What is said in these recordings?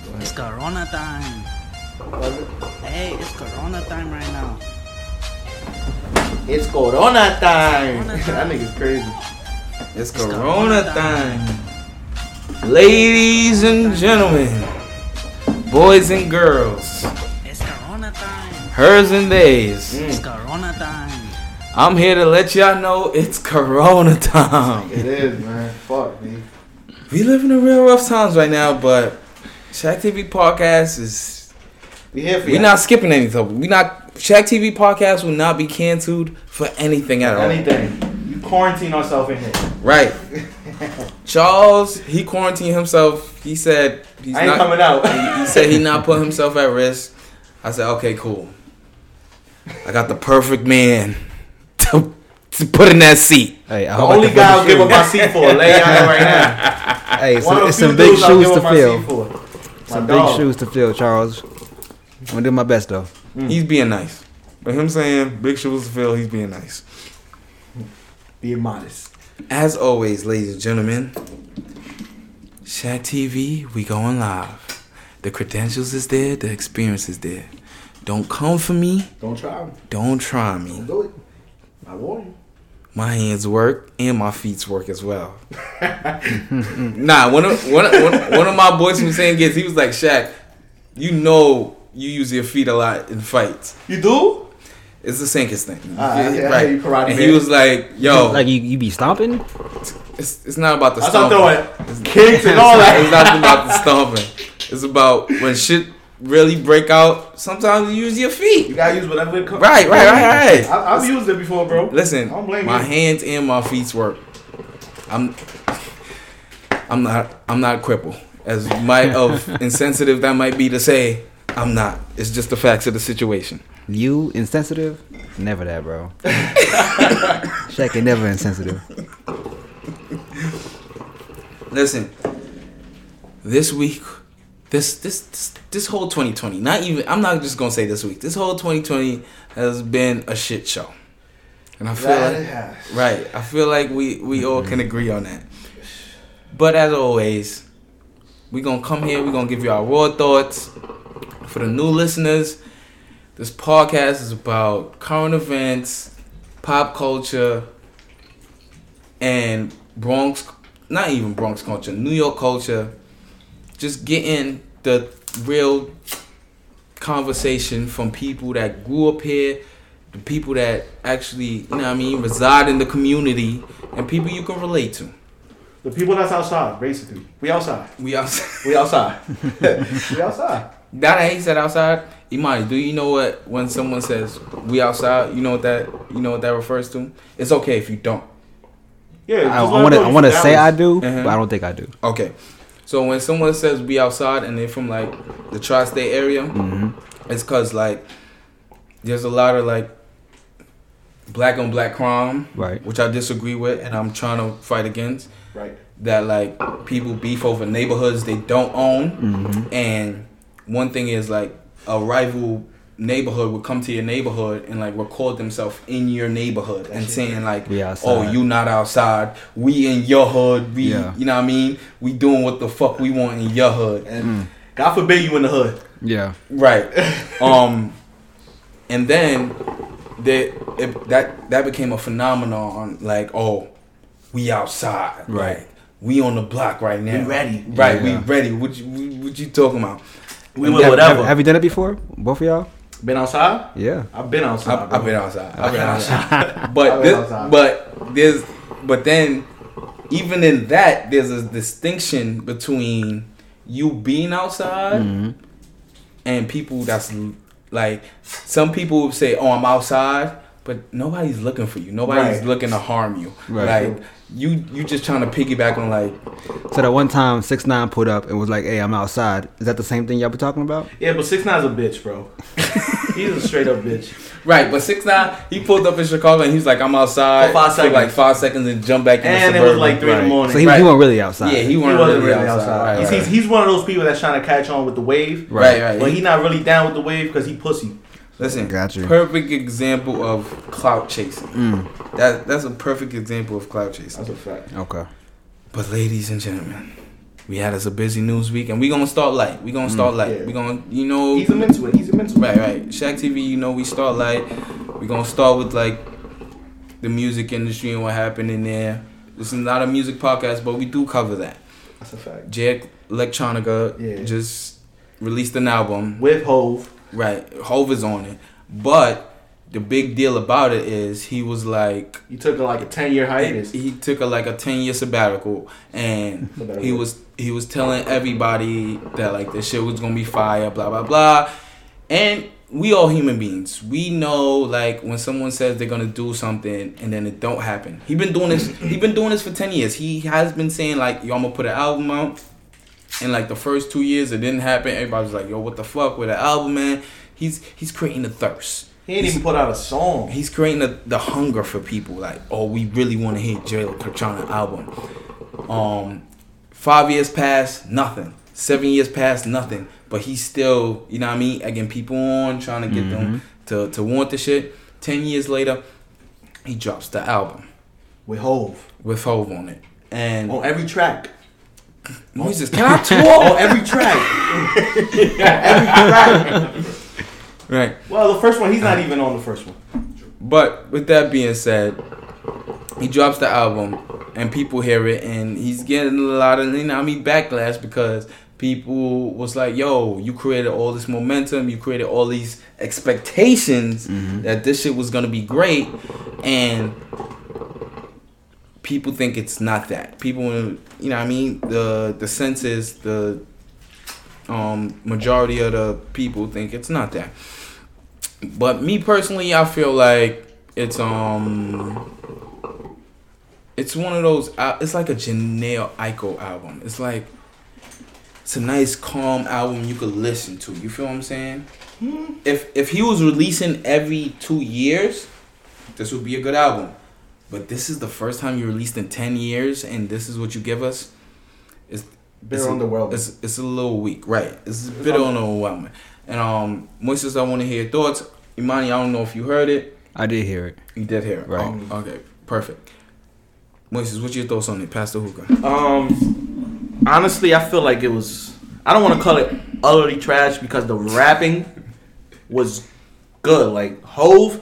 It's Corona time. Hey, it's Corona time right now. It's Corona time. Corona That time. nigga's crazy. It's Corona time. Ladies and gentlemen, boys and girls, It's Corona time. hers and theys. It's Corona time. I'm here to let y'all know it's Corona time. It is, man. Fuck, me. We live in a real rough times right now, but Shaq TV Podcast is... We here for We're you. not skipping anything. Shaq TV Podcast will not be canceled for anything at all. Anything. You quarantine ourselves in here. Right. Charles, he quarantined himself. He said he's I ain't not coming out. He said he not putting himself at risk. I said, okay, cool. I got the perfect man to put in that seat. Hey, I The hope I only can guy put I'll the give up shoe. my seat for. Lay down right now. Hey, One of the it's few some big dudes I'll shoes give to up my fill. seat for. Some My big dog. shoes to fill, Charles. I'm gonna do my best though. He's being nice. But him saying big shoes to fill, he's being nice. Being modest. As always, ladies and gentlemen, Shaq TV, we going live. The credentials is there, the experience is there. Don't come for me, Don't try. don't try me. Don't do it. I warn you. My hands work and my feet work as well. Nah, one of my boys from St. Kitts, he was like, Shaq, you know you use your feet a lot in fights. You do? It's the St. Kitts thing. Yeah, right. you karate And man. he was like, yo, Like you be stomping? it's not about the I start stomping. throwing kicks and all that. It's not about the stomping. It's about when shit really break out, sometimes you use your You feet. gotta use whatever it comes. Right. I've used it before, bro. Listen, I don't blame my you. hands and my feet work. I'm not crippled. As might of insensitive that might be to say, I'm not. It's just the facts of the situation. You insensitive? Never that, bro. Shaq ain't never insensitive. Listen, this week, this whole 2020, not even, I'm not just gonna say this week. This whole 2020 has been a shit show, and I feel That it like, has. right, I feel like we all can agree on that. But as always, we gonna come here. We gonna give you our raw thoughts. For the new listeners, this podcast is about current events, pop culture, and Bronx, not even Bronx culture, New York culture. Just getting the real conversation from people that grew up here, the people that actually, you know what I mean, reside in the community, and people you can relate to. The people that's outside, basically. We outside. We outside. We outside. We outside. That he said outside. Imani, do you know what when someone says we outside? You know what that refers to? It's okay if you don't. Yeah. I want to say I do, Uh-huh. but I don't think I do. Okay. So when someone says we outside and they're from like the tri-state area, it's cause like there's a lot of like black on black crime, Right. which I disagree with and I'm trying to fight against. Right. That like people beef over neighborhoods they don't own, and one thing is like a rival neighborhood would come to your neighborhood and like record themselves in your neighborhood and saying like, We outside. oh, you not outside, we in your hood, we Yeah. you know what I mean, we doing what the fuck we want in your hood. And God forbid you in the hood. Yeah. Right. And then that became a phenomenon like, oh, we outside. Right. Like, we on the block right now. We ready. Right, Yeah. we ready. What you talking about? We with whatever. Have you done it before? Both of y'all? Been outside? Yeah. I've been outside. I've been outside. I've been outside. But I've been outside. but then even in that there's a distinction between you being outside and people that's like, some people would say, oh, I'm outside, but nobody's looking for you. Nobody's Right. looking to harm you. Right. Like you just trying to piggyback on like, So that one time 6ix9ine put up and was like, "Hey, I'm outside." Is that the same thing y'all be talking about? Yeah, but 6ix9ine's a bitch, bro. He's a straight up bitch. right, but 6ix9ine, he pulled up in Chicago and he's like, I'm outside For 5 seconds. like 5 seconds and jump back in And the it suburban. was like 3 in the Right. morning. So he Right. wasn't really outside. Yeah, he He wasn't wasn't really outside. Right, right. He's one of those people that's trying to catch on with the wave. Right. But he not really down with the wave because he pussy. Listen, Got you. perfect example of clout chasing. That's a perfect example of clout chasing. That's a fact. Okay. But ladies and gentlemen, we had us a busy news week, and we gonna start light. We gonna start light. Yeah. We gonna, you know, Ease them into it. right. Shaq TV, you know, we start light. We gonna start with like the music industry and what happened in there. This is not a music podcast, but we do cover that. That's a fact. Jay Electronica just released an album. With Hove. Right, Hove is on it, but the big deal about it is he was like, He took like a 10-year hiatus. he took like a 10-year sabbatical, and he was telling everybody that like this shit was gonna be fire, blah blah blah. And we all human beings. We know like when someone says they're gonna do something and then it don't happen. He been doing this. He been doing this for 10 years. He has been saying like, yo, I'm gonna put an album out. And like the first 2 years it didn't happen. Everybody was like, yo, what the fuck with the album, man? He's creating the thirst. He ain't even put out a song. He's creating the hunger for people. Like, oh, we really want to hear Jay Electronica album. 5 years passed, nothing. 7 years passed, nothing. But he's still, you know what I mean, egging people on, trying to get them to want the shit. 10 years later, he drops the album With Hove. with Hove on it. And On every track. Moses, can I talk? On every track. Every track. Right. Well, the first one, he's not even on the first one. But with that being said, he drops the album and people hear it, and he's getting a lot of, you know, backlash because people was like, yo, you created all this momentum, you created all these expectations that this shit was gonna be great, and people think it's not that. People, you know what I mean, the census, the majority of the people think it's not that. But me personally, I feel like it's one of those. It's like a Jhené Aiko album. It's like it's a nice, calm album you could listen to. You feel what I'm saying? If he was releasing every 2 years, this would be a good album. But this is the first time you released in 10 years, and this is what you give us. It's underwhelming. It's a little weak, right? It's a bit underwhelming. And Moises, I want to hear your thoughts. Imani, I don't know if you heard it. I did hear it. You did hear it, Right. Oh, okay, perfect. Moises, what's your thoughts on it? Pass the hookah. Honestly, I feel like it was. I don't want to call it utterly trash because the rapping was good. Like Hove,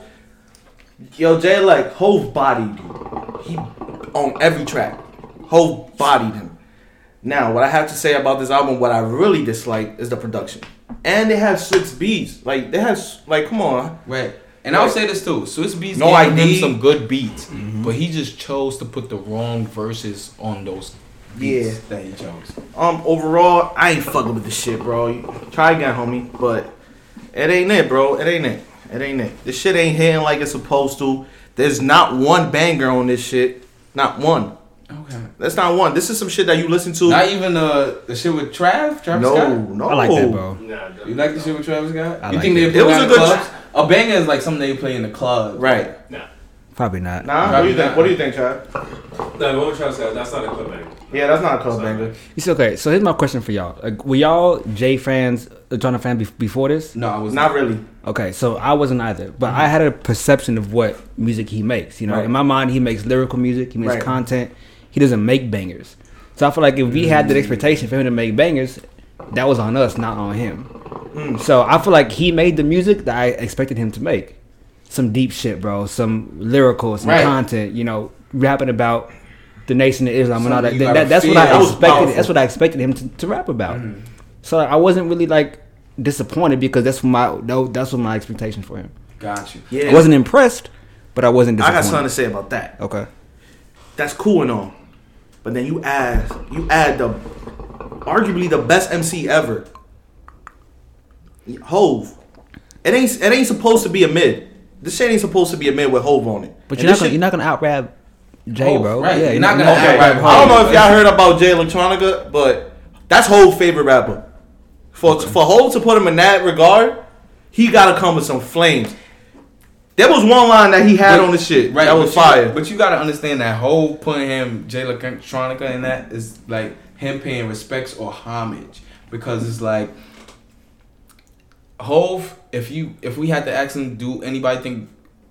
yo, Jay, like Hove bodied him. He on every track. Hove bodied him. Now, what I have to say about this album, what I really dislike is the production. And they have 6 beats. Like they have, like, come on. Right. And I'll say this too. Swiss Beats No gave him ID. some good beats, but he just chose to put the wrong verses on those beats that he chose. Overall, I ain't fucking with this shit, bro. Try again, homie. But it ain't it, bro. It ain't it. It ain't it. This shit ain't hitting like it's supposed to. There's not one banger on this shit. Not one. Okay. That's not one. This is some shit that you listen to. Not even the shit with Travis Scott? No. I like that, bro. You like the shit with Travis Scott? I You like think it. they play It was in a the good clubs? A banger is like something they play in the club. Right. Probably not. Nah, what do you think? What do you think, Chad? No, what we're trying to say, that's not a club banger. Yeah, that's not a club banger. It's okay. So here's my question for y'all. Like, were y'all Jay fans, Jonah fans before this? No, I was Not really. Okay, so I wasn't either, but I had a perception of what music he makes. You know, Right. in my mind, he makes lyrical music. He makes Right. content. He doesn't make bangers. So I feel like if we had that expectation for him to make bangers, that was on us, not on him. So I feel like he made the music that I expected him to make. Some deep shit, bro. Some lyrical, some Right. content. You know, rapping about the nation of Islam and all that. Something you gotta That's what feel. I That was expected. powerful. That's what I expected him to rap about. So I wasn't really like disappointed because that's what my expectation for him. Got you. Yeah. I wasn't impressed, but I wasn't I got disappointed. something to say about that. Okay. That's cool and all. But then you add the arguably the best MC ever. Hove. It ain't supposed to be a mid. This shit ain't supposed to be a mid with Hove on it. But And you're this not gonna out rap Jay, Hov, bro. right. Yeah, You're not gonna out-rap out-rap Hov. I don't know if y'all heard about Jay Electronica, but that's Hove's favorite rapper. For Hove to put him in that regard, he gotta come with some flames. There was one line that he had on the shit that was fire. But you gotta understand that whole putting him Jay Electronica in that is like him paying respects or homage, because it's like Hove. If we had to ask him, do anybody think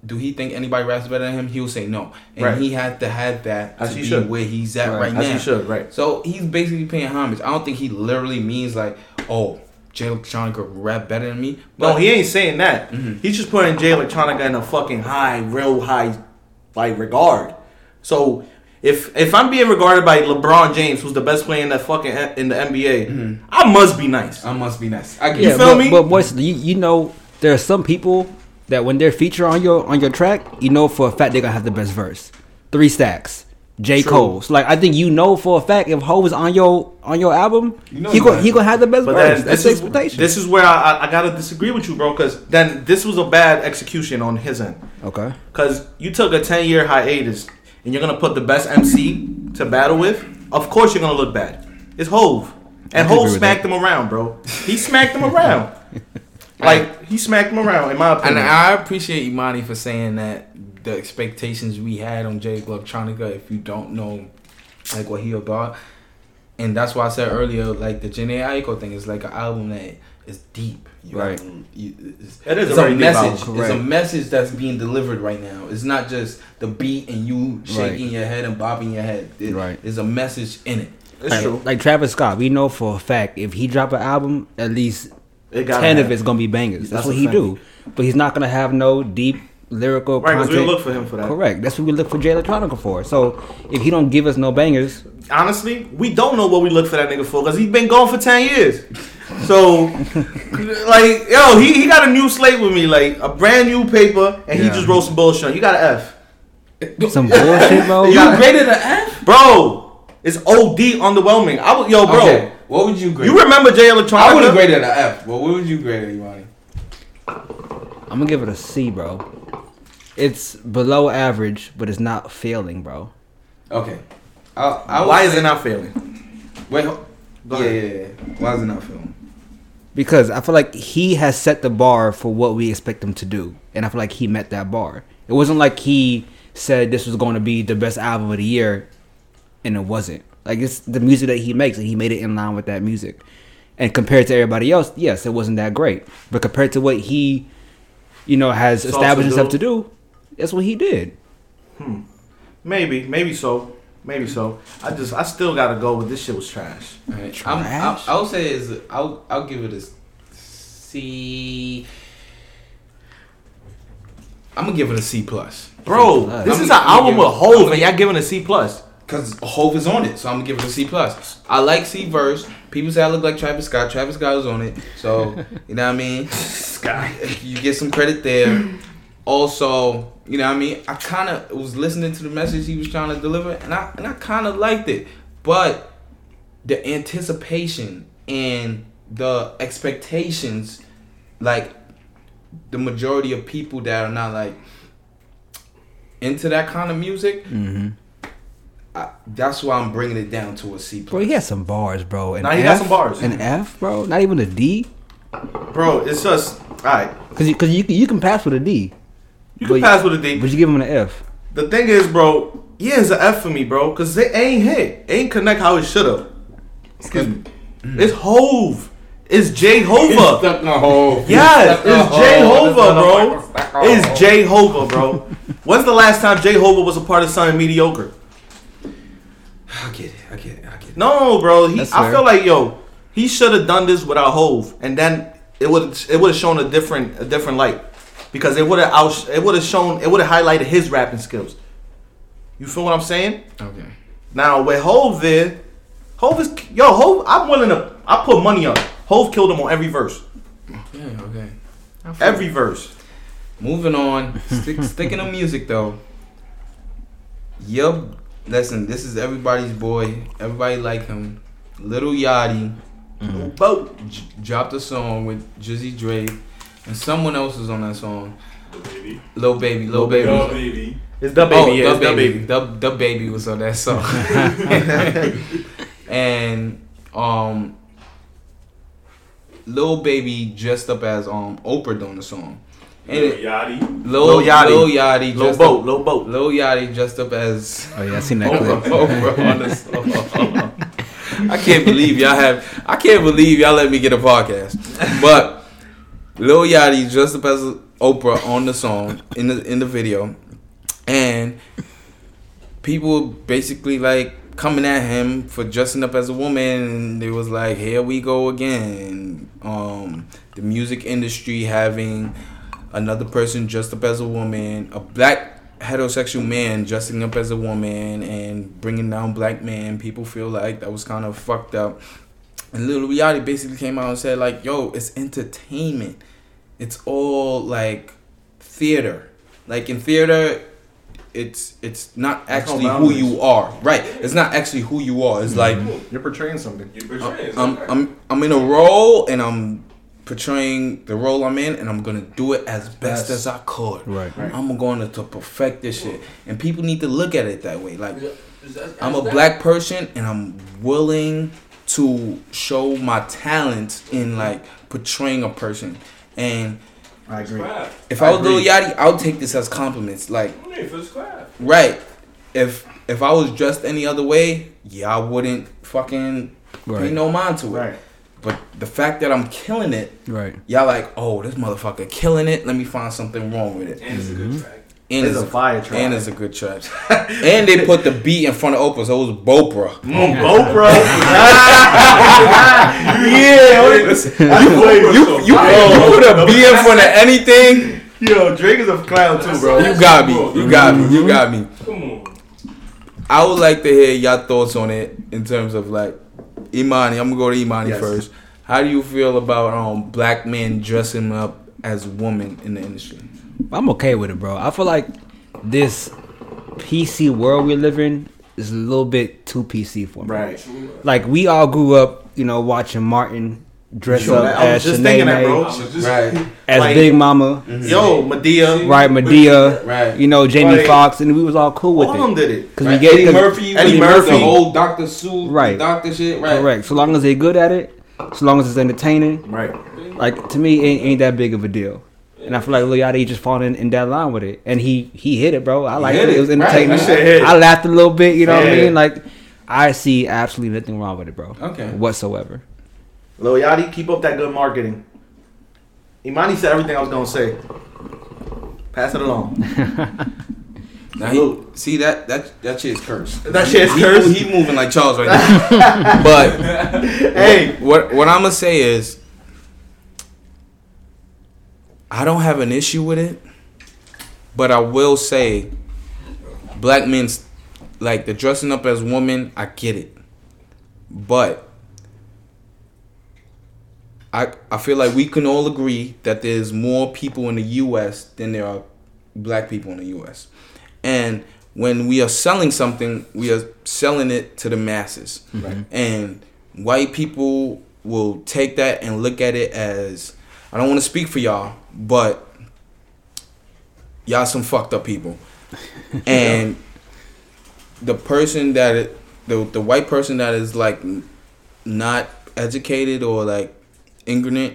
do he think anybody raps better than him? He'll say no, and Right. he had to have that As to he be should. where he's at right As now. he should, right? So he's basically paying homage. I don't think he literally means like, oh, Jay Electronica rap better than me. No, he ain't saying that. Mhm. He's just putting Jay Electronica in a fucking real high, like regard. So if I'm being regarded by LeBron James, who's the best player in the fucking in the NBA, I must be nice. I must be nice. I get You it. feel me? But boys, you know, there are some people that when they're featured on your track, you know for a fact they're gonna have the best verse. 3 Stacks, J. True. Cole. So, like I think you know for a fact if Ho is on your album, You know he you gonna have the best But verse. then That's the expectation. this is where I gotta disagree with you, bro. Because then this was a bad execution on his end. Okay. Because you took a 10-year hiatus and you're gonna put the best MC to battle with. Of course you're gonna look bad. It's Hove, and I can Hove agree with smacked him around, bro. He smacked him around. Like he smacked him around, in my And opinion. I appreciate Imani for saying that the expectations we had on Jay Electronica, if you don't know like what he about, and that's why I said earlier, like the Jhené Aiko thing is like an album that is deep. Right. It's It is it's a a very deep message. album, It's a correct. message that's being delivered right now. It's not just the beat and you shaking Right. your head and bobbing your head. Right. There's a message in it. It's true. Like Travis Scott, we know for a fact if he drop an album, at least It gotta 10 of happen. it's gonna be bangers. That's That's what a he fact. do. But he's not gonna have no deep lyrical Right, because content. we look for him for that. Correct. That's what we look for Jay Electronica for. So if he don't give us no bangers, Honestly, we don't know what we look for that nigga for because he's been gone for 10 years. So, like, yo, he got a new slate with me, like a brand new paper, and he Yeah. just wrote some bullshit. You got an F. some bullshit, bro. You got- graded an F? Bro, it's OD underwhelming. Yo, bro, Okay. What would you grade? you remember Jay I would have Electronica? graded an F. But what would you grade it, Imani? I'm gonna give it a C, bro. It's below average, but it's not failing, bro. Okay. I would Why is say- it not failing? Wait, Go yeah, ahead. yeah. Why is it not film? Because I feel like he has set the bar for what we expect him to do, and I feel like he met that bar. It wasn't like he said this was going to be the best album of the year, and it wasn't. Like it's the music that he makes, and he made it in line with that music. And compared to everybody else, yes, it wasn't that great. But compared to what he, has Sought established to himself do. to do, that's what he did. Maybe so. I still gotta go with this shit was trash. Right. Trash? I'll say I'll give it a C. I'm gonna give it a C plus Bro, C+. this is an I'm album gonna with give- Hove, and y'all giving a C plus. because Hove is on it, so I'm gonna give it a C plus. I like C verse. People say I look like Travis Scott. Travis Scott is on it, so you know what I mean. Sky. You get some credit there. Also, you know what I mean. I kind of was listening to the message he was trying to deliver, and I kind of liked it, but the anticipation and the expectations, like the majority of people that are not like into that kind of music, Mm-hmm. that's why I'm bringing it down to a C Bro, plus. he had some bars, bro. An Nah, he F, got some bars. An F, bro. Not even a D. Bro, it's just alright. Because you can pass with a D. You can But- pass with a D. But you give him an F. The thing is, bro, yeah, it's an F for me, bro, because it ain't hit. It ain't connect how it should have. Excuse me. It's Hove. It's Jay Hova. Stuck on Hove. Yes, Stuck on it's Jay Hove. Hova, bro. It's Jay Hova, bro. When's the last time Jay Hova was a part of something mediocre? I get it. No, bro. That's I fair. feel like he should have done this without Hove, and then it would have shown a different light, because it would have highlighted his rapping skills. You feel what I'm saying? Okay. Now with Hove there, Hove. I put money on it. Hove killed him on every verse. Yeah. Okay. Every verse. Moving on, sticking to music though. Yup, listen, this is everybody's boy. Everybody like him. Lil Yachty Boat. dropped a song with Jizzy Dre, and someone else is on that song. Baby. Lil Baby. Oh, baby. It's the baby. Yeah, the it's the baby. baby. The baby was on that song. And Lil Baby dressed up as Oprah on the song. And Lil Yachty. Lil Yachty Low dressed boat. up. Low boat. Lil Yachty dressed up as Oh yeah, I seen that Oprah, clip. Oprah on the song. I can't believe y'all let me get a podcast. But Lil Yachty dressed up Oprah on the song in the video, and people basically like coming at him for dressing up as a woman, and it was like, here we go again. The music industry having another person dressed up as a woman, a black heterosexual man dressing up as a woman and bringing down black men. People feel like that was kind of fucked up. And Lil Yachty basically came out and said like, yo, it's entertainment. It's all like theater. Like in theater, it's not actually who you are. Right. It's not actually who you are. It's like You're portraying something. I'm in a role and I'm portraying the role I'm in, and I'm gonna do it as best as I could. Right. I'm going to perfect this shit, and people need to look at it that way. Like, I'm a black person, and I'm willing to show my talents in like portraying a person. And I agree. if I was Lil Yachty, I would take this as compliments. Like, right? If I was dressed any other way, yeah, I wouldn't fucking pay no mind to it. Right. But the fact that I'm killing it, Right. y'all like, oh, this motherfucker killing it. Let me find something wrong with it. And it's a good track. And It's a fire track. And it's a good track. And they put the beat in front of Oprah, so it was Bopra. Oprah. You put a beat in front of anything. Yo, Drake is a clown too, bro. You got me. You got me. You got me. Come on. I would like to hear y'all thoughts on it in terms of like Imani. I'm gonna go to Imani Yes. first. How do you feel about black men dressing up as women in the industry? I'm okay with it, bro. I feel like this PC world we live in is a little bit too PC for me. Right. Like, we all grew up, watching Martin dress Sure, up I was as just thinking that, bro. Right. as Like- Big Mama, Yo, Medea. right? Medea, Right. Jamie Like, Foxx, and we was all cool with All of them it. did it. Cause Right. we Eddie get Murphy, Eddie when he was Murphy. the whole Dr. Seuss, Right. Doctor shit, right? correct. So long as they good at it, so long as it's entertaining, Right. like to me, ain't that big of a deal. And I feel like Lil Yachty just falling in that line with it, and he hit it, bro. I liked hit it. It was it. Right. entertaining. That shit hit. I laughed a little bit. You know what I Yeah. mean? Like, I see absolutely nothing wrong with it, bro. Okay. Whatsoever. Lil Yachty, keep up that good marketing. Imani said everything I was gonna say. Pass it along. Now see that shit is cursed. That shit is He- cursed? He moving like Charles right now. But Hey. what I'm gonna say is, I don't have an issue with it, but I will say, black men's like the dressing up as women. I get it, but I feel like we can all agree that there's more people in the U.S. than there are black people in the U.S. And when we are selling something, we are selling it to the masses. Right. And white people will take that and look at it as, I don't want to speak for y'all, but y'all some fucked up people. And the person that the white person that is like not educated or like ignorant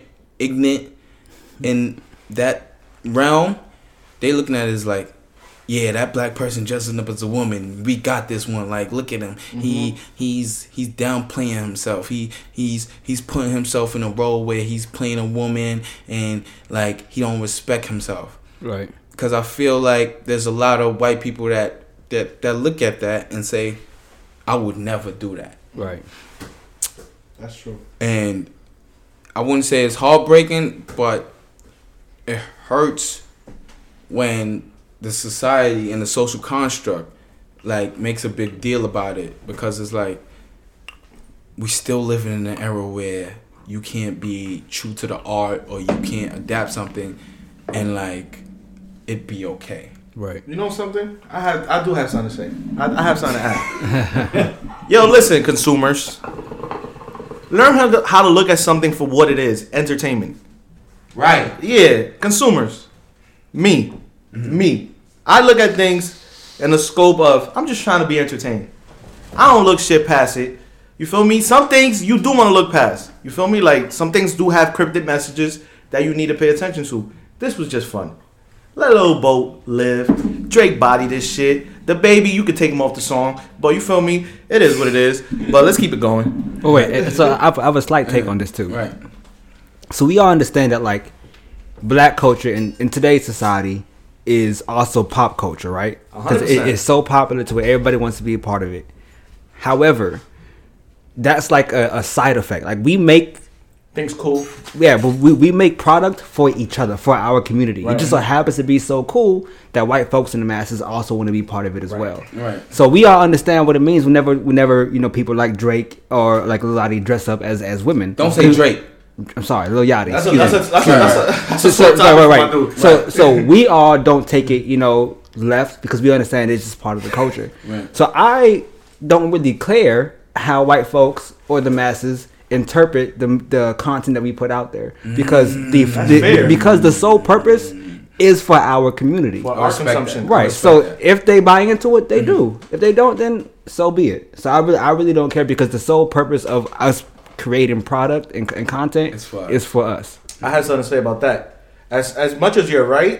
in that realm, they looking at it as like, yeah, that black person dressing up as a woman, we got this one. Like, look at him. Mm-hmm. He's downplaying himself. He's putting himself in a role where he's playing a woman and like he don't respect himself. Right. Because I feel like there's a lot of white people that look at that and say, I would never do that. Right. That's true. And I wouldn't say it's heartbreaking, but it hurts when the society and the social construct like makes a big deal about it, because it's like we still living in an era where you can't be true to the art or you can't adapt something and like it be okay. Right. You know something? I do have something to say. I have something to add. Yo, listen, consumers. Learn how to look at something for what it is. Entertainment. Right. Yeah, consumers. Me. I look at things in the scope of, I'm just trying to be entertained. I don't look shit past it. You feel me? Some things you do want to look past. You feel me? Like, some things do have cryptic messages that you need to pay attention to. This was just fun. Let Lil Boat live. Drake body this shit. The baby, you could take him off the song. But you feel me? It is what it is. But let's keep it going. Oh wait, so I have a slight take on this too. Right. So we all understand that like black culture in today's society is also pop culture, right? Because 100%. it's so popular to where everybody wants to be a part of it. However, that's like a side effect. Like we make Things cool. Yeah, but we make product for each other, for our community. Right. It just so happens to be so cool that white folks in the masses also want to be part of it as well. Right. So we all understand what it means whenever people like Drake or like Lil Yachty dress up as women. Don't say Drake. I'm sorry, Lil Yachty. That's excuse me. that's a sore topic right. for my dude. So we all don't take it, left because we understand it's just part of the culture. Right. So I don't really care how white folks or the masses interpret the content that we put out there because fair. because the sole purpose is for our community. For our respect consumption. that. Right. respect So that. if they buy into it, they do. If they don't, then so be it. So I really don't care because the sole purpose of us creating product and content It's for us. is for us. I had something to say about that. As much as you're right,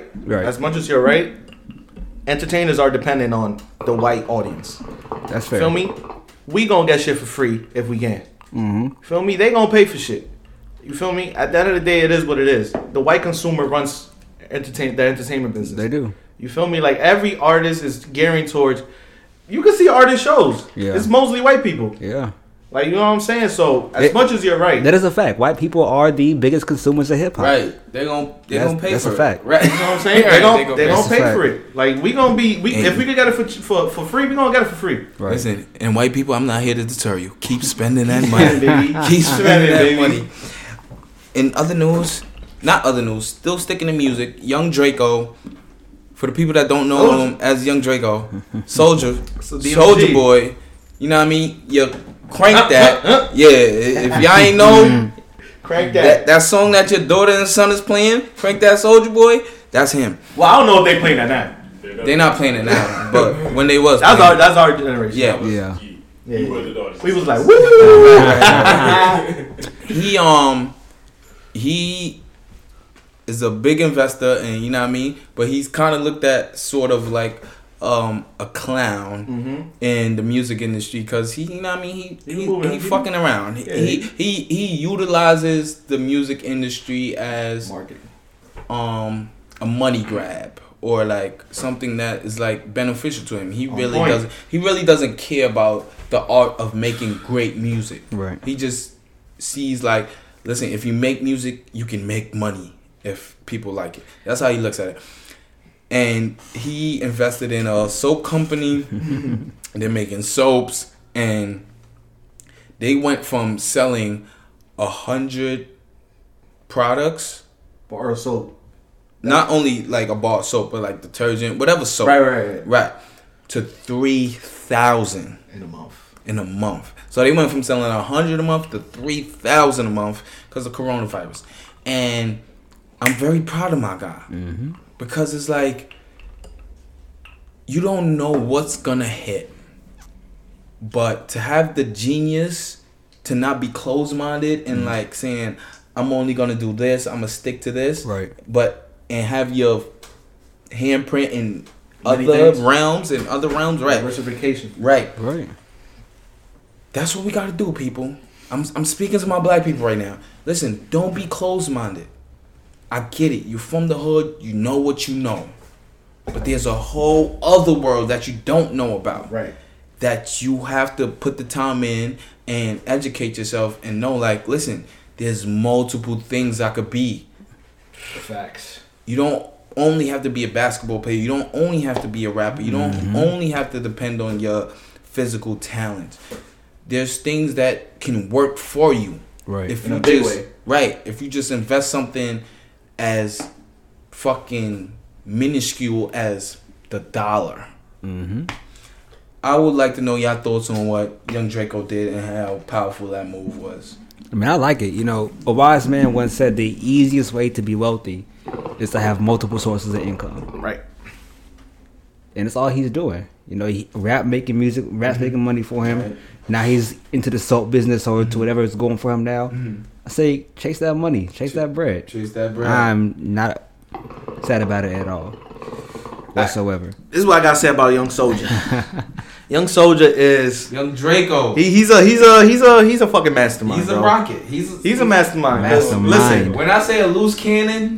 entertainers are dependent on the white audience. That's fair. Feel me? We gonna get shit for free if we can. Mm-hmm. Feel me? They gonna pay for shit. You feel me? At the end of the day, it is what it is. The white consumer runs the entertainment business. They do. You feel me? Like every artist is gearing towards. You can see artist shows. Yeah. It's mostly white people. Yeah. Like, you know what I'm saying? So as much as you're right, That is a fact. White people are the biggest consumers of hip hop. Right. They're gonna pay That's for a it. fact. Right. you know what I'm saying? Right, They gonna That's a pay fact. for it. Like we gonna be if we could get it for free, we gonna get it for free. Right. Listen, and white people, I'm not here to deter you. Keep spending that money. Spending, baby. Keep spending that Baby. money. In not other news, still sticking to music, Young Draco. For the people that don't know him as Young Draco, Soldier DMG. Boy, you know what I mean? You crank that. Yeah, if y'all ain't know, Crank that. that song that your daughter and son is playing, crank that Soldier Boy, that's him. Well, I don't know if they playing that now. They're not playing it now, but when they was That's playing our generation. Yeah. Yeah. Yeah. We were the daughters. We was like, woo. he is a big investor, and you know what I mean, but he's kind of looked at sort of like a clown in the music industry because he, you know what I mean, he fucking around. Yeah. He utilizes the music industry as Marketing. a money grab or like something that is like beneficial to him. He On really point. doesn't. He really doesn't care about the art of making great music. Right. He just sees like, listen, if you make music, you can make money if people like it. That's how he looks at it. And he invested in a soap company. They're making soaps, and they went from selling 100 products, Bar of soap. not only like a bar of soap, but like detergent, whatever soap, Right. to 3,000 In a month. in a month. So they went from selling 100 a month to 3,000 a month because of coronavirus. And I'm very proud of my guy because it's like you don't know what's gonna hit, but to have the genius to not be closed-minded and like saying I'm only gonna do this, I'm gonna stick to this, Right. but and have your handprint in Many other things. realms, right? Diversification. Right. Right. That's what we gotta do, people. I'm speaking to my black people right now. Listen, don't be closed-minded. I get it. You're from the hood. You know what you know. But there's a whole other world that you don't know about. Right. That you have to put the time in and educate yourself and know, like, listen, there's multiple things I could be. Facts. You don't only have to be a basketball player. You don't only have to be a rapper. You don't only have to depend on your physical talent. There's things that can work for you. Right. If In you a big just way. right, if you just invest something as fucking minuscule as the dollar. I would like to know your thoughts on what Young Draco did and how powerful that move was. I mean, I like it. A wise man once said the easiest way to be wealthy is to have multiple sources of income. Right. And it's all he's doing. Rap's making money for him. Right. Now he's into the soap business or to whatever is going for him now. I say, chase that money, chase that bread. Chase that bread. I'm not sad about it at all, whatsoever. This is what I gotta say about Young Soldier. Young Soldier is Young Draco. he's a fucking mastermind. He's a bro. rocket. He's a mastermind. Mastermind. Listen, When I say a loose cannon,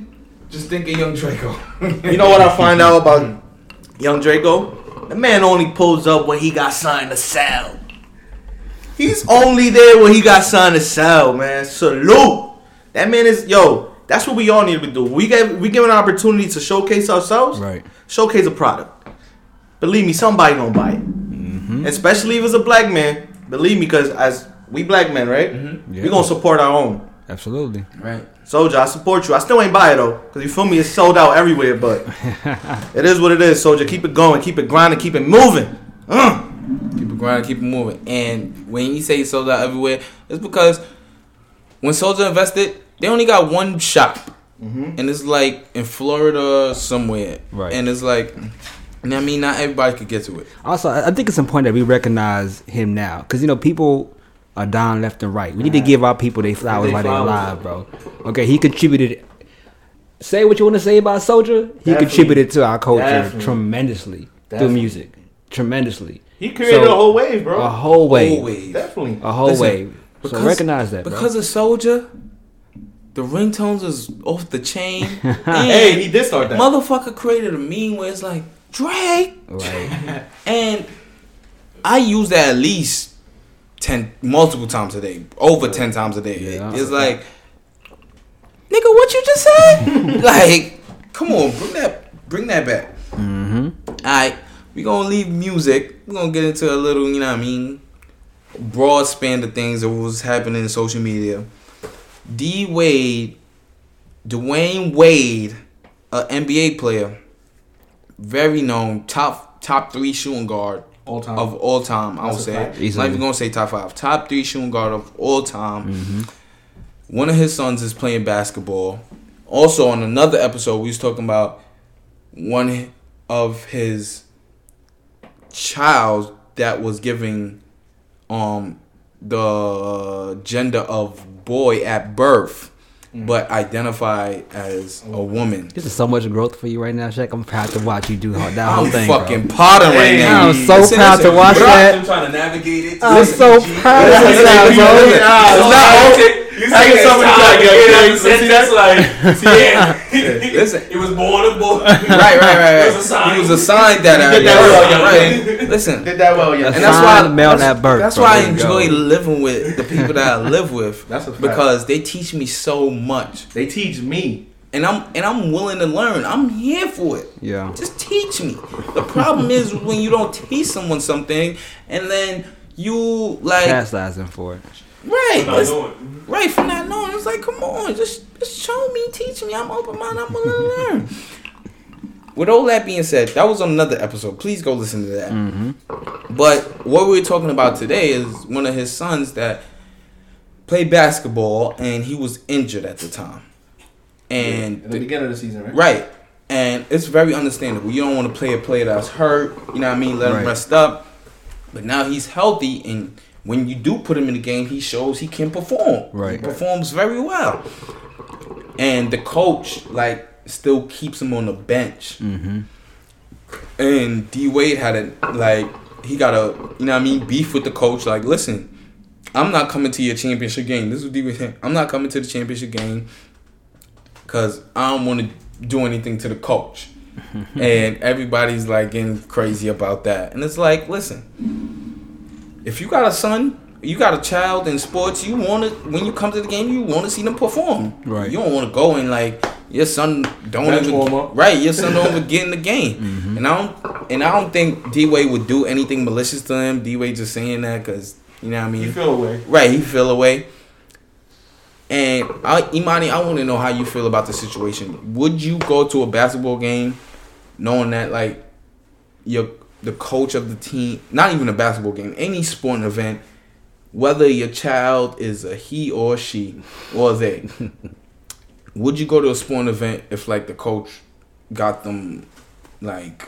Just think of Young Draco. You know what I find out about Young Draco? The man only pulls up when he got signed to sell. He's only there when he got signed to sell, man. Salute. That man is, yo, that's what we all need to do. We give an opportunity to showcase ourselves. Right. Showcase a product. Believe me, somebody gonna buy it. Mm-hmm. Especially if it's a black man. Believe me, because as we black men, right? Mm-hmm. Yeah. We gonna support our own. Absolutely. Right. Soldier, I support you. I still ain't buy it though, cause you feel me, it's sold out everywhere. But it is what it is, Soldier. Keep it going, keep it grinding, keep it moving. Keep it grinding, keep it moving. And when you say sold out everywhere, it's because when Soldier invested, they only got one shop, and it's like in Florida somewhere. Right. And it's like, and I mean, not everybody could get to it. Also, I think it's important that we recognize him now, because people are down left and right. We need to give our people their flowers while they're alive, bro. Okay, he contributed. Say what you want to say about Soldier. He Definitely. contributed to our culture Definitely. tremendously through Definitely. music. Tremendously. He created So, a whole wave, bro. A whole wave. Always. Definitely. A whole Listen, wave. So recognize that, bro. Because of Soldier, the ringtones is off the chain. And Hey, he did start that. motherfucker created a meme where it's like, Drake. Right. And I use that at least multiple times a day, over 10 times a day. Yeah. It's like, nigga, what you just said? Like, come on, bring that back. Mm-hmm. Alright, we gonna leave music. We're gonna get into a little, you know what I mean, broad span of things that was happening in social media. Dwayne Wade, an NBA player, very known, top 3 shooting guard All time. of all time, I would That's a say. fact. I'm Easily. not even gonna say top 5. Top 3 shooting guard of all time. Mm-hmm. One of his sons is playing basketball. Also, on another episode, we was talking about one of his child that was giving the gender of boy at birth, but identify as a woman. This is so much growth for you right now, Shaq. I'm proud to watch you do that whole I'm thing. fucking bro. potting right Hey, now. I'm so proud to watch that. I'm trying to navigate it. I'm so proud of Listen, you, listen, bro. listen, It's not Taking somebody to That's like, yeah. Listen. It was born a boy. Right. It was a sign. He was assigned that. did that well, young right. Listen, Did that well, yeah. and that's why Assigned male at birth, That's bro. why I There you go. enjoy living with the people that I live with. That's a fact. Because they teach me so much, They teach me. and I'm willing to learn. I'm here for it. Yeah. Just teach me. The problem is when you don't teach someone something, and then you like Chastising for it. right, Not it's- doing. right for not knowing. It's like, come on, just show me, teach me. I'm open minded. I'm willing to learn. With all that being said, that was on another episode. Please go listen to that. Mm-hmm. But what we're talking about today is one of his sons that played basketball and he was injured at the time. And In the beginning of the season, right? right. And it's very understandable. You don't want to play a player that's hurt, you know what I mean? Let him Right. rest up. But now he's healthy, and when you do put him in the game, he shows he can perform. Right. He performs very well. And the coach, like, still keeps him on the bench. Mm-hmm. And D Wade had he got a, you know what I mean, beef with the coach. Like, listen, I'm not coming to your championship game. This is what D Wade said. I'm not coming to the championship game because I don't want to do anything to the coach. And everybody's like getting crazy about that. And it's like, listen, if you got a son, you got a child in sports, you want to, when you come to the game, you want to see them perform. Right. You don't want to go and like your son don't Bench even warm up. right. Your son don't even get in the game. And I don't think D Wade would do anything malicious to him. D Wade just saying that because you know what I mean. You feel away. Right, he feel away. And Imani, I want to know how you feel about the situation. Would you go to a basketball game knowing that like the coach of the team, not even a basketball game, any sporting event, whether your child is a he or she or they, would you go to a sporting event if like the coach got them in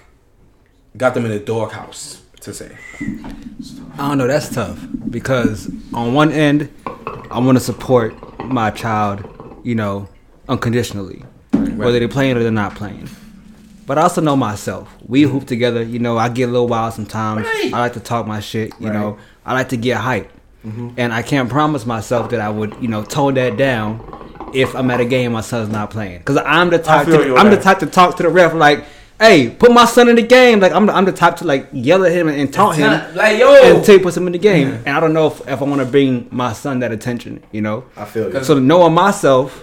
the doghouse to say? I don't know. That's tough because on one end, I want to support my child, unconditionally, whether they're playing or they're not playing. But I also know myself. We hoop together. I get a little wild sometimes. Right. I like to talk my shit. Right. I like to get hyped. And I can't promise myself that I would, tone that down if I'm at a game my son's not playing, because I'm the type feel you on I'm the that. type to talk to the ref like, hey, put my son in the game. Like I'm the type to like yell at him and taunt him Like, yo. until he puts him in the game. And I don't know if I want to bring my son that attention, you know. I feel you. So knowing myself,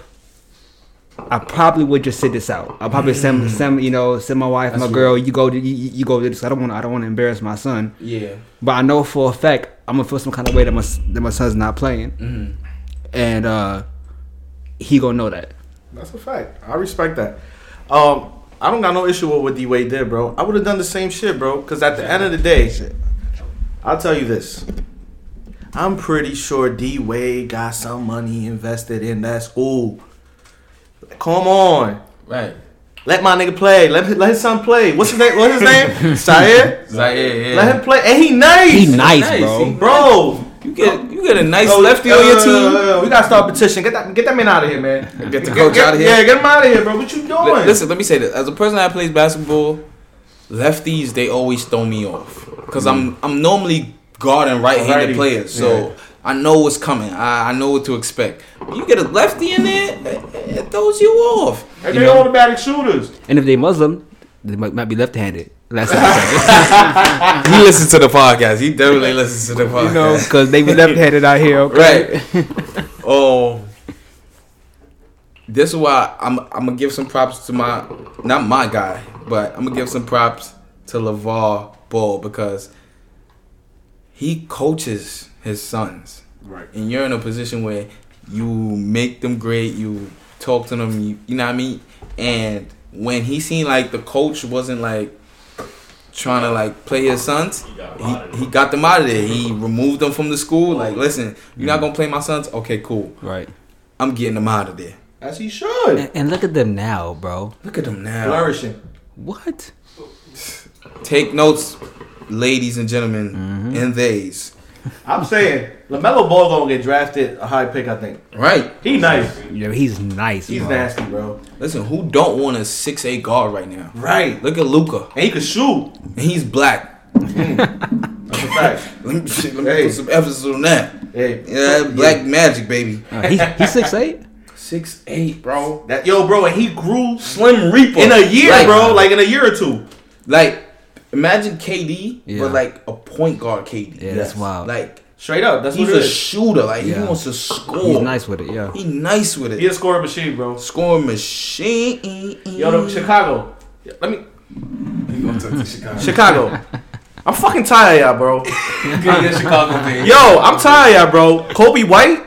I probably would just sit this out. I'll probably send my wife, That's my girl. You go to this. I don't want to embarrass my son. Yeah. But I know for a fact I'm gonna feel some kind of way that my son's not playing, and he gonna know that. That's a fact. I respect that. I don't got no issue with what D Wade did, bro. I would have done the same shit, bro. Because at the end of the day, I'll tell you this. I'm pretty sure D Wade got some money invested in that school. Come on. Right. Let my nigga play. Let his son play. What's his name? Zaire? Zaire, yeah. Let him play. And he nice. He nice, nice. bro. Bro. You get a nice Yo, lefty on your team. We gotta start a petition. Get that man out of here, man. Get the coach out of here. Yeah, get him out of here, bro. What you doing? Listen, let me say this. As a person that plays basketball, lefties they always throw me off because I'm normally guarding right-handed Righty. players, so I know what's coming. I know what to expect. You get a lefty in there, it throws you off. And You they know? automatic shooters. And if they Muslim, they might be left-handed. That's what I'm saying. He listens to the podcast. He definitely listens to the podcast. You know, because they be left-handed out here. Okay? Right. Oh, this is why I'm gonna give some props to not my guy, but I'm gonna give some props to LeVar Ball because he coaches his sons. Right. And you're in a position where you make them great, you talk to them, you know what I mean? And when he seen like the coach wasn't like trying to like play his sons, he got them out of there. He removed them from the school. Like, listen, you're not gonna play my sons? Okay, cool. Right. I'm getting them out of there. As he should. And look at them now, bro. Look at them now. Flourishing. What? Take notes, ladies and gentlemen, and theys. I'm saying LaMelo Ball gonna get drafted a high pick. I think Right. he nice. Yeah, he's nice. He's bro. nasty, bro. Listen, who don't want a 6'8" guard right now? Right. Look at Luka, And he can shoot. and he's black. That's a fact. Let me put some emphasis on that. Hey. Yeah, black magic, baby. He's 6'8". 6'8", bro. Bro, and he grew Slim Reaper in a year, Like- bro. Like in a year or two. Like, imagine KD, Yeah. but like a point guard KD. Yeah, that's wild. Like, Straight up. That's he's what it a is. shooter. Like, he Yeah. wants to score. He's nice with it. Yeah. He nice with it. He a scoring machine, bro. Scoring machine. Yo, Chicago. Let me. He gonna talk to Chicago. Chicago. I'm fucking tired of y'all, bro. Get Chicago thing. Yo, I'm tired of y'all, bro. Kobe White.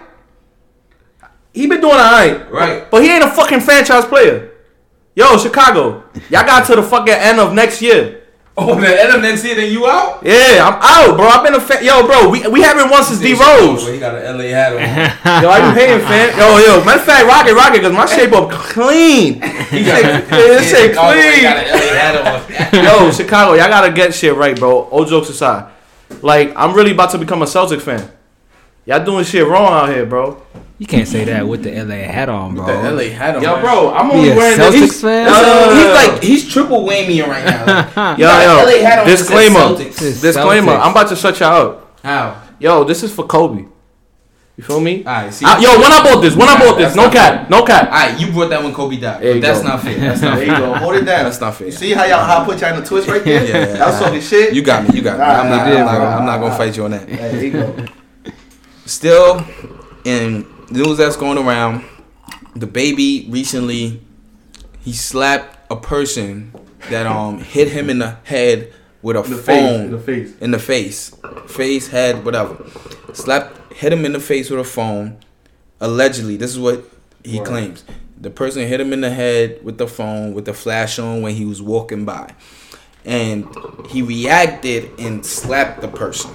He been doing alright. Right. But he ain't a fucking franchise player. Yo, Chicago. Y'all got to the fucking end of next year. Oh, the end of next year, then you out? Yeah, I'm out, bro. I've been a fan. Yo, bro, we haven't won since D Rose. He got an LA hat on. Yo, are you hating, fan? Yo, matter of fact, rocket, because my shape up clean. This shit Oh, he got clean. an LA hat on. Yo, Chicago, y'all gotta get shit right, bro. All jokes aside. Like, I'm really about to become a Celtic fan. Y'all doing shit wrong out here, bro. You can't say that with the LA hat on, bro. The LA hat on. Yo, bro, I'm He only a wearing Celtics this. fan? He's triple whammy right now. Yo, got LA hat on that says disclaimer. Celtics. Disclaimer. Celtics. I'm about to shut y'all up. How? Yo, this is for Kobe. You feel me? Alright, see. Yo, when I bought this, That's no not cap, no cap. Alright, you brought that when Kobe died. There you That's go. not fair. That's not There you fair. go. Hold it down. That's not fair. You see how I put y'all in the twist right there? Yeah. That was talking shit. You got me. You got me. Alright, I'm not. alright, I'm not alright, gonna fight you on that. There you go. Still, in news that's going around, the baby recently he slapped a person that hit him in the head with a phone. In the face, head, whatever. Hit him in the face with a phone. Allegedly, this is what he claims. The person hit him in the head with the phone with the flash on when he was walking by, and he reacted and slapped the person.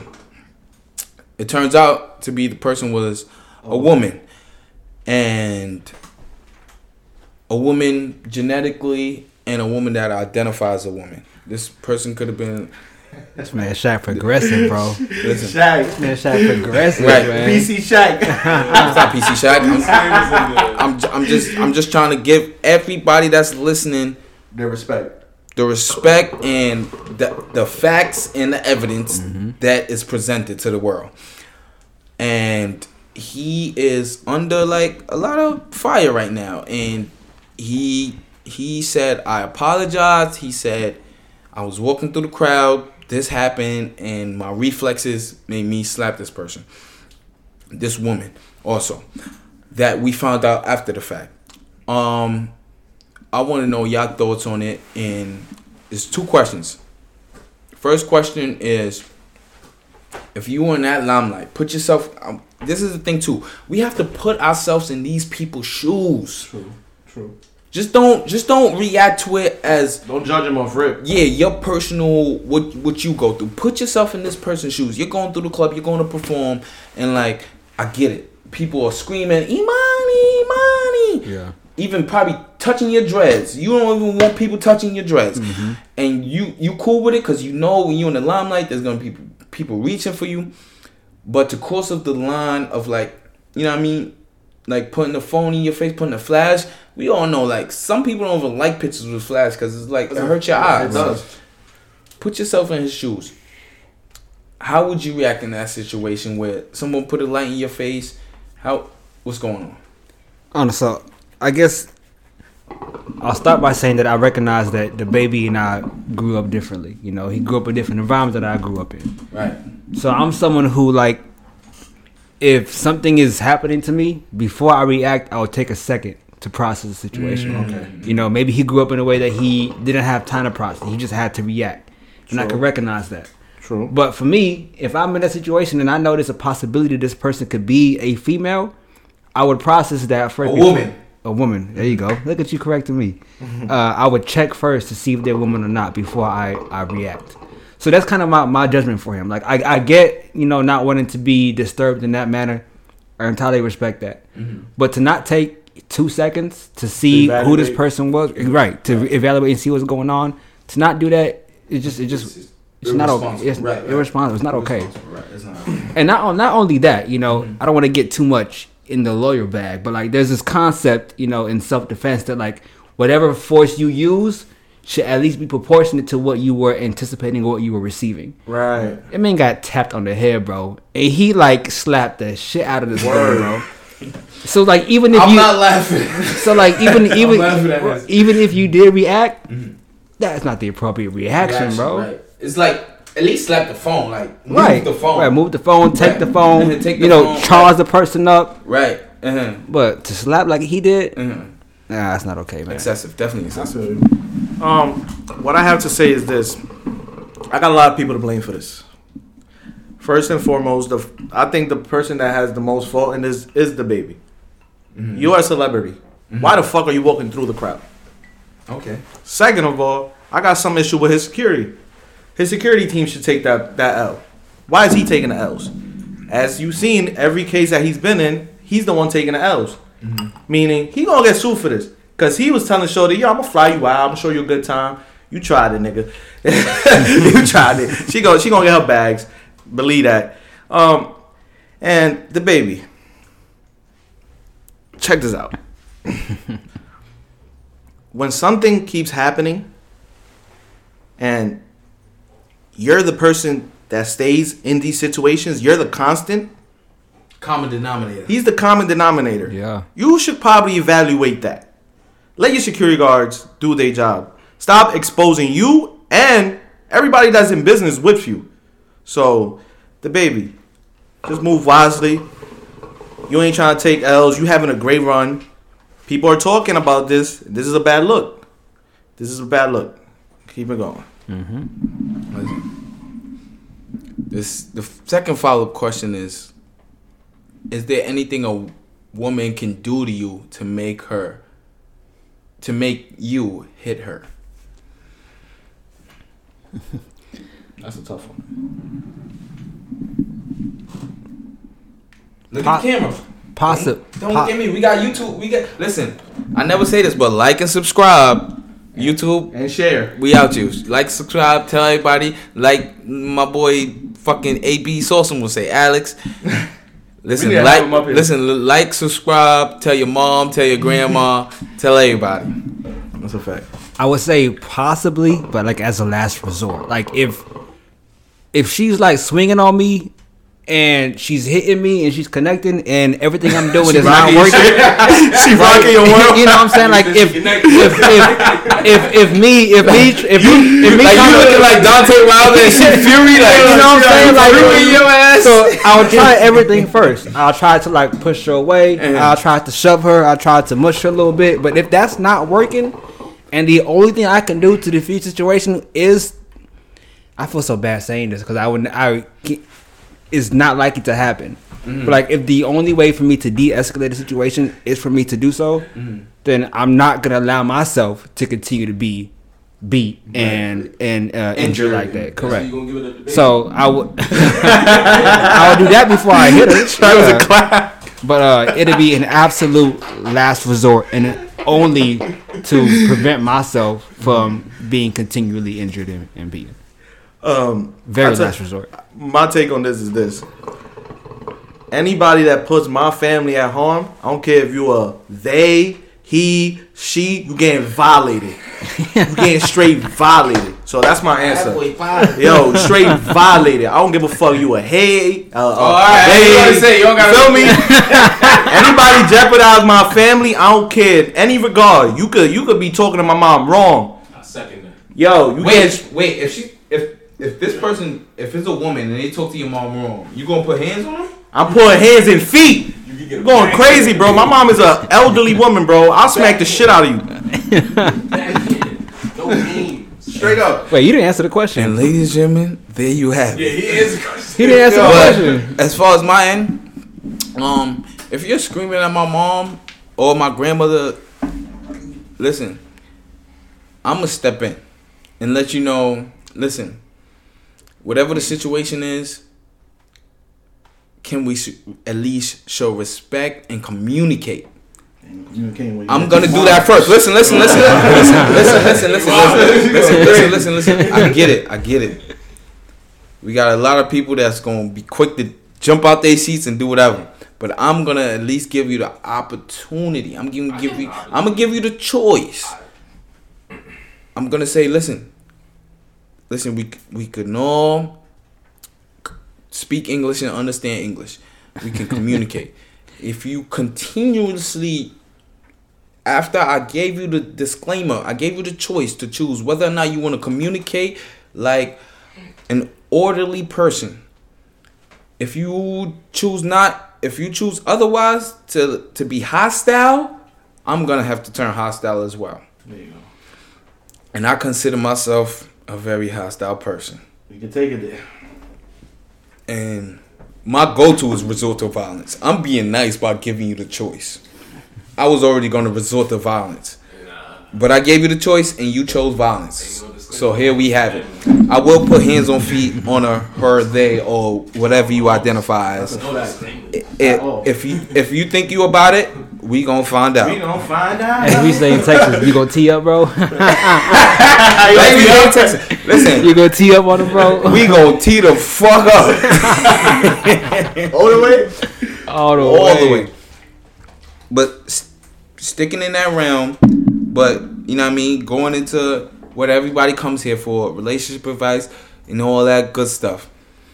It turns out to be the person was a woman, and a woman genetically, and a woman that identifies as a woman. This person could have been. This man Shaq progressive, bro. Listen, Shaq. Man Shaq progressive, Right. man. PC Shaq. it's not PC Shaq. I'm just trying to give everybody that's listening Their respect. the respect and the facts and the evidence that is presented to the world. And he is under like a lot of fire right now, and he said, I apologize. He said, I was walking through the crowd, this happened, and my reflexes made me slap this person, this woman also, that we found out after the fact. I want to know y'all thoughts on it, and it's 2 questions. First question is, if you were in that limelight, put yourself. This is the thing too. We have to put ourselves in these people's shoes. True. Just don't react to it as, Don't judge him off rip. yeah, your personal what you go through. Put yourself in this person's shoes. You're going through the club. You're going to perform, and like, I get it. People are screaming, Imani, Imani. Yeah. Even probably touching your dreads. You don't even want people touching your dreads. Mm-hmm. And you cool with it because you know when you're in the limelight, there's going to be people reaching for you. But to cross up the line of like, you know what I mean? Like putting the phone in your face, putting a flash. We all know like some people don't even like pictures with flash because it's like it hurts your eyes. It does. Put yourself in his shoes. How would you react in that situation where someone put a light in your face? What's going on? So I guess I'll start by saying that I recognize that the baby and I grew up differently. You know, he grew up in different environments that I grew up in. Right. So I'm someone who, like, if something is happening to me, before I react, I will take a second to process the situation. Okay. You know, maybe he grew up in a way that he didn't have time to process. He just had to react. And I True. can recognize that. True. But for me, if I'm in that situation and I know there's a possibility this person could be a female, I would process that first. A woman. There you go. Look at you correcting me. I would check first to see if they're a woman or not before I react. So that's kind of my judgment for him. Like, I get, you know, not wanting to be disturbed in that manner. I entirely respect that. Mm-hmm. But to not take 2 seconds to see who this person was, right, to evaluate and see what's going on, to not do that, it's not okay. It's irresponsible. It's not okay. Right. It's not. And not only that, you know, I don't want to get too much in the lawyer bag, but like there's this concept, you know, in self-defense that like whatever force you use should at least be proportionate to what you were anticipating or what you were receiving. Right. That man got tapped on the head, bro, and he like slapped the shit out of this thing, bro. So like even if I'm not laughing. So like even laughing at this. even if you did react, that's not the appropriate reaction, bro. Right. It's like at least slap the phone, like move Right. the phone. Right, move the phone, take the phone, Take the you know, phone, charge the person up. Right. But to slap like he did, nah, that's not okay, man. Excessive, definitely excessive. What I have to say is this: I got a lot of people to blame for this. First and foremost, I think the person that has the most fault in this is the baby. Mm-hmm. You are a celebrity. Mm-hmm. Why the fuck are you walking through the crowd? Okay. Second of all, I got some issue with his security. His security team should take that L. Why is he taking the L's? As you've seen, every case that he's been in, he's the one taking the L's. Mm-hmm. Meaning, he gonna get sued for this. Because he was telling Shorty, yo, I'm gonna fly you out. I'm gonna show you a good time. You tried it, nigga. You tried it. She gonna get her bags. Believe that. And the baby. Check this out. When something keeps happening and you're the person that stays in these situations, you're the constant. Common denominator. He's the common denominator. Yeah. You should probably evaluate that. Let your security guards do their job. Stop exposing you and everybody that's in business with you. So, the baby, just move wisely. You ain't trying to take L's. You having a great run. People are talking about this. This is a bad look. This is a bad look. Keep it going. Mm-hmm. The second follow-up question is there anything a woman can do to you to make you hit her? That's a tough one. Look at the camera. Don't look at me. We got YouTube. Listen, I never say this, but like and subscribe. YouTube and share. We out you. Like, subscribe, tell everybody. Like my boy fucking AB Sawson will say, Alex. Listen, like, subscribe, tell your mom, tell your grandma, tell everybody. That's a fact. I would say possibly, but like as a last resort. Like if she's like swinging on me and she's hitting me and she's connecting and everything I'm doing is not working. She rocking your world. You know what I'm saying? Like if me Like you looking like Dante Wilder and shit Fury, like you know what I'm saying? Like Fury your ass. so I'll try everything first. I'll try to like push her away. I'll try to shove her. I'll try to mush her a little bit. But if that's not working, and the only thing I can do to defeat the situation is, I feel so bad saying this because it's not likely to happen. But like if the only way for me to de-escalate the situation is for me to do so, then I'm not gonna allow myself to continue to be beat and injured like that. Correct. So I would I would do that before I hit her. That was a clap. But it'd be an absolute last resort and only to prevent myself from being continually injured and beaten. Very last resort. My take on this is this. Anybody that puts my family at harm, I don't care if you are they, he, she, you getting violated. You getting straight violated. So that's my answer. Yo, straight violated. I don't give a fuck. You a hey, alright, you don't gotta feel me? Anybody jeopardize my family, I don't care. Any regard. You could be talking to my mom wrong. I second that. Yo, you Wait, if this person, if it's a woman and they talk to your mom wrong, you gonna put hands on them? I'm putting hands and feet. You're going crazy, bro. My mom is an elderly woman, bro. I'll smack the shit out of you. No memes. Straight up. Wait, you didn't answer the question. And ladies and gentlemen, there you have Yeah, it. he is. He didn't answer the question. As far as my end, if you're screaming at my mom or my grandmother, listen, I'm gonna step in and let you know. Listen, whatever the situation is, can we at least show respect and communicate? I'm gonna do that first. Listen. I get it. We got a lot of people that's gonna be quick to jump out their seats and do whatever. But I'm gonna at least give you the opportunity. I'm gonna give you the choice. I'm gonna say, listen. We could all speak English and understand English. We can communicate. If you continuously, after I gave you the disclaimer, I gave you the choice to choose whether or not you want to communicate like an orderly person. If you choose otherwise to be hostile, I'm gonna have to turn hostile as well. There you go. And I consider myself a very hostile person. You can take it there. And my go-to is resort to violence. I'm being nice by giving you the choice. I was already going to resort to violence. But I gave you the choice and you chose violence. So here we have it. I will put hands on feet on her, they, or whatever you identify as. If you think you about it, we gonna find out. As we say in Texas, you gonna tee up, bro? Listen, You gonna tee up on him, bro? we gonna tee the fuck up. All the way? All the way. But sticking in that realm, but you know what I mean, going into what everybody comes here for, relationship advice and all that good stuff.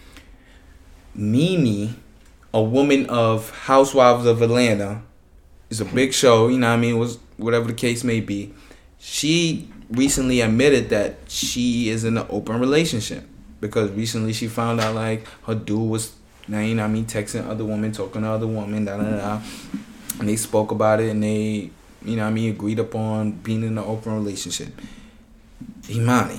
Nene, a woman of Housewives of Atlanta, is a big show, you know what I mean, was whatever the case may be. She recently admitted that she is in an open relationship because recently she found out like her dude was, you know what I mean, texting other women, talking to other women, and they spoke about it and they, you know what I mean, agreed upon being in an open relationship. Imani,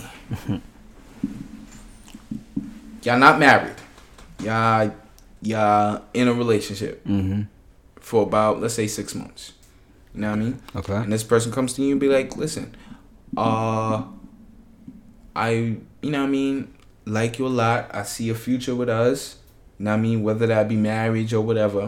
y'all not married. Y'all in a relationship for about, let's say, 6 months. You know what I mean? Okay. And this person comes to you and be like, listen, I, you know what I mean, like you a lot. I see a future with us. You know what I mean? Whether that be marriage or whatever.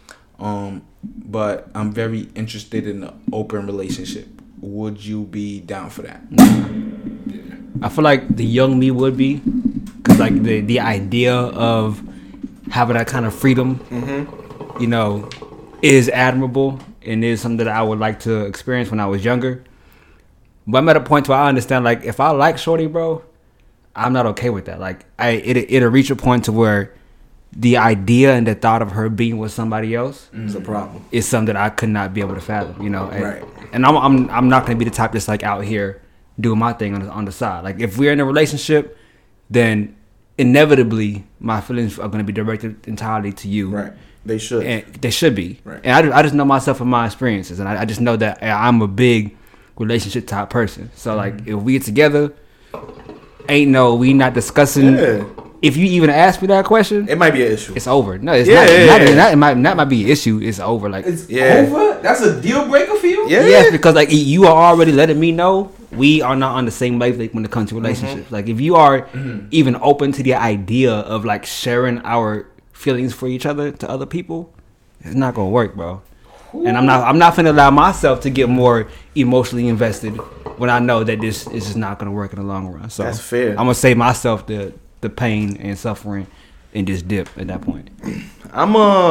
But I'm very interested in an open relationship. Would you be down for that? I feel like the young me would be, cause like the idea of having that kind of freedom, you know, is admirable and is something that I would like to experience when I was younger. But I'm at a point where I understand, like, if I like shorty, bro, I'm not okay with that. Like, it'll reach a point to where the idea and the thought of her being with somebody else It's a problem. is something that I could not be able to fathom, you know. And, Right. and I'm not gonna be the type that's like out here doing my thing on the side. Like if we're in a relationship, then inevitably my feelings are gonna be directed entirely to you. Right. They should. And they should be. Right. And I just know myself and my experiences, and I just know that I'm a big relationship type person. So like if we get together, we not discussing. Yeah. If you even ask me that question, It might be an issue. it's over. No, it's Yeah, not. yeah, Not yeah. even that. That might be an issue. It's over. Like It's Yeah. over. That's a deal breaker for you. Yeah. yes, because like you are already letting me know we are not on the same wavelength when it comes to relationships. Like if you are even open to the idea of like sharing our feelings for each other to other people, it's not gonna work, bro. And I'm not finna allow myself to get more emotionally invested when I know that this is just not gonna work in the long run. So That's fair. I'm gonna save myself the pain and suffering and just dip at that point. I'm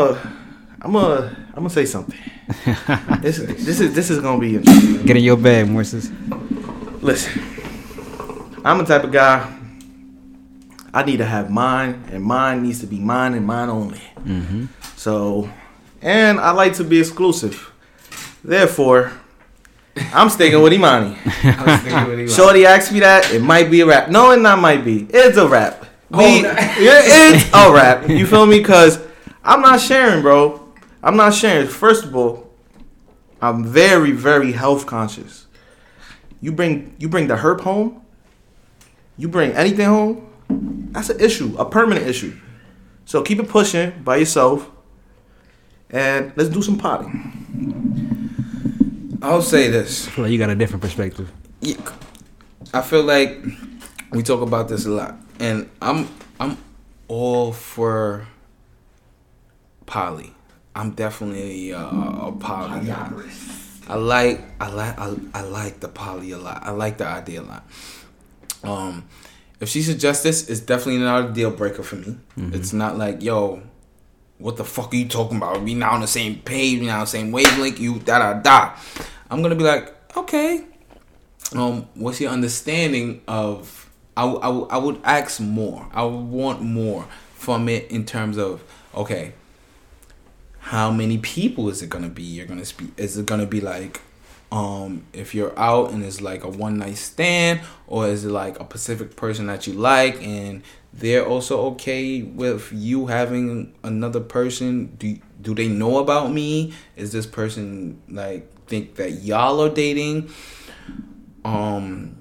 gonna say something. this is gonna be interesting. Get in your bag, Morses. Listen, I'm the type of guy. I need to have mine, and mine needs to be mine and mine only. So, and I like to be exclusive. Therefore, I'm sticking with Imani. Shorty asked me that. It might be a rap. No, it not might be. It's a rap. It's a rap. You feel me? Because I'm not sharing, bro. I'm not sharing. First of all, I'm very, very health conscious. You bring the herb home. You bring anything home. That's an issue, a permanent issue. So keep it pushing by yourself, and let's do some potting. I'll say this. I feel like you got a different perspective. Yeah, I feel like we talk about this a lot, and I'm all for poly. I'm definitely a poly guy. I like the poly a lot. I like the idea a lot. If she suggests this, it's definitely not a deal breaker for me. It's not like, yo, what the fuck are you talking about? We not on the same page, we not on the same wavelength, you da. I'm gonna be like, okay. What's your understanding of? I would ask more. I would want more from it in terms of, okay, how many people is it gonna be? You're gonna speak. Is it gonna be like, if you're out and it's like a one night stand, or is it like a specific person that you like and they're also okay with you having another person? Do they know about me? Is this person like think that y'all are dating? I'm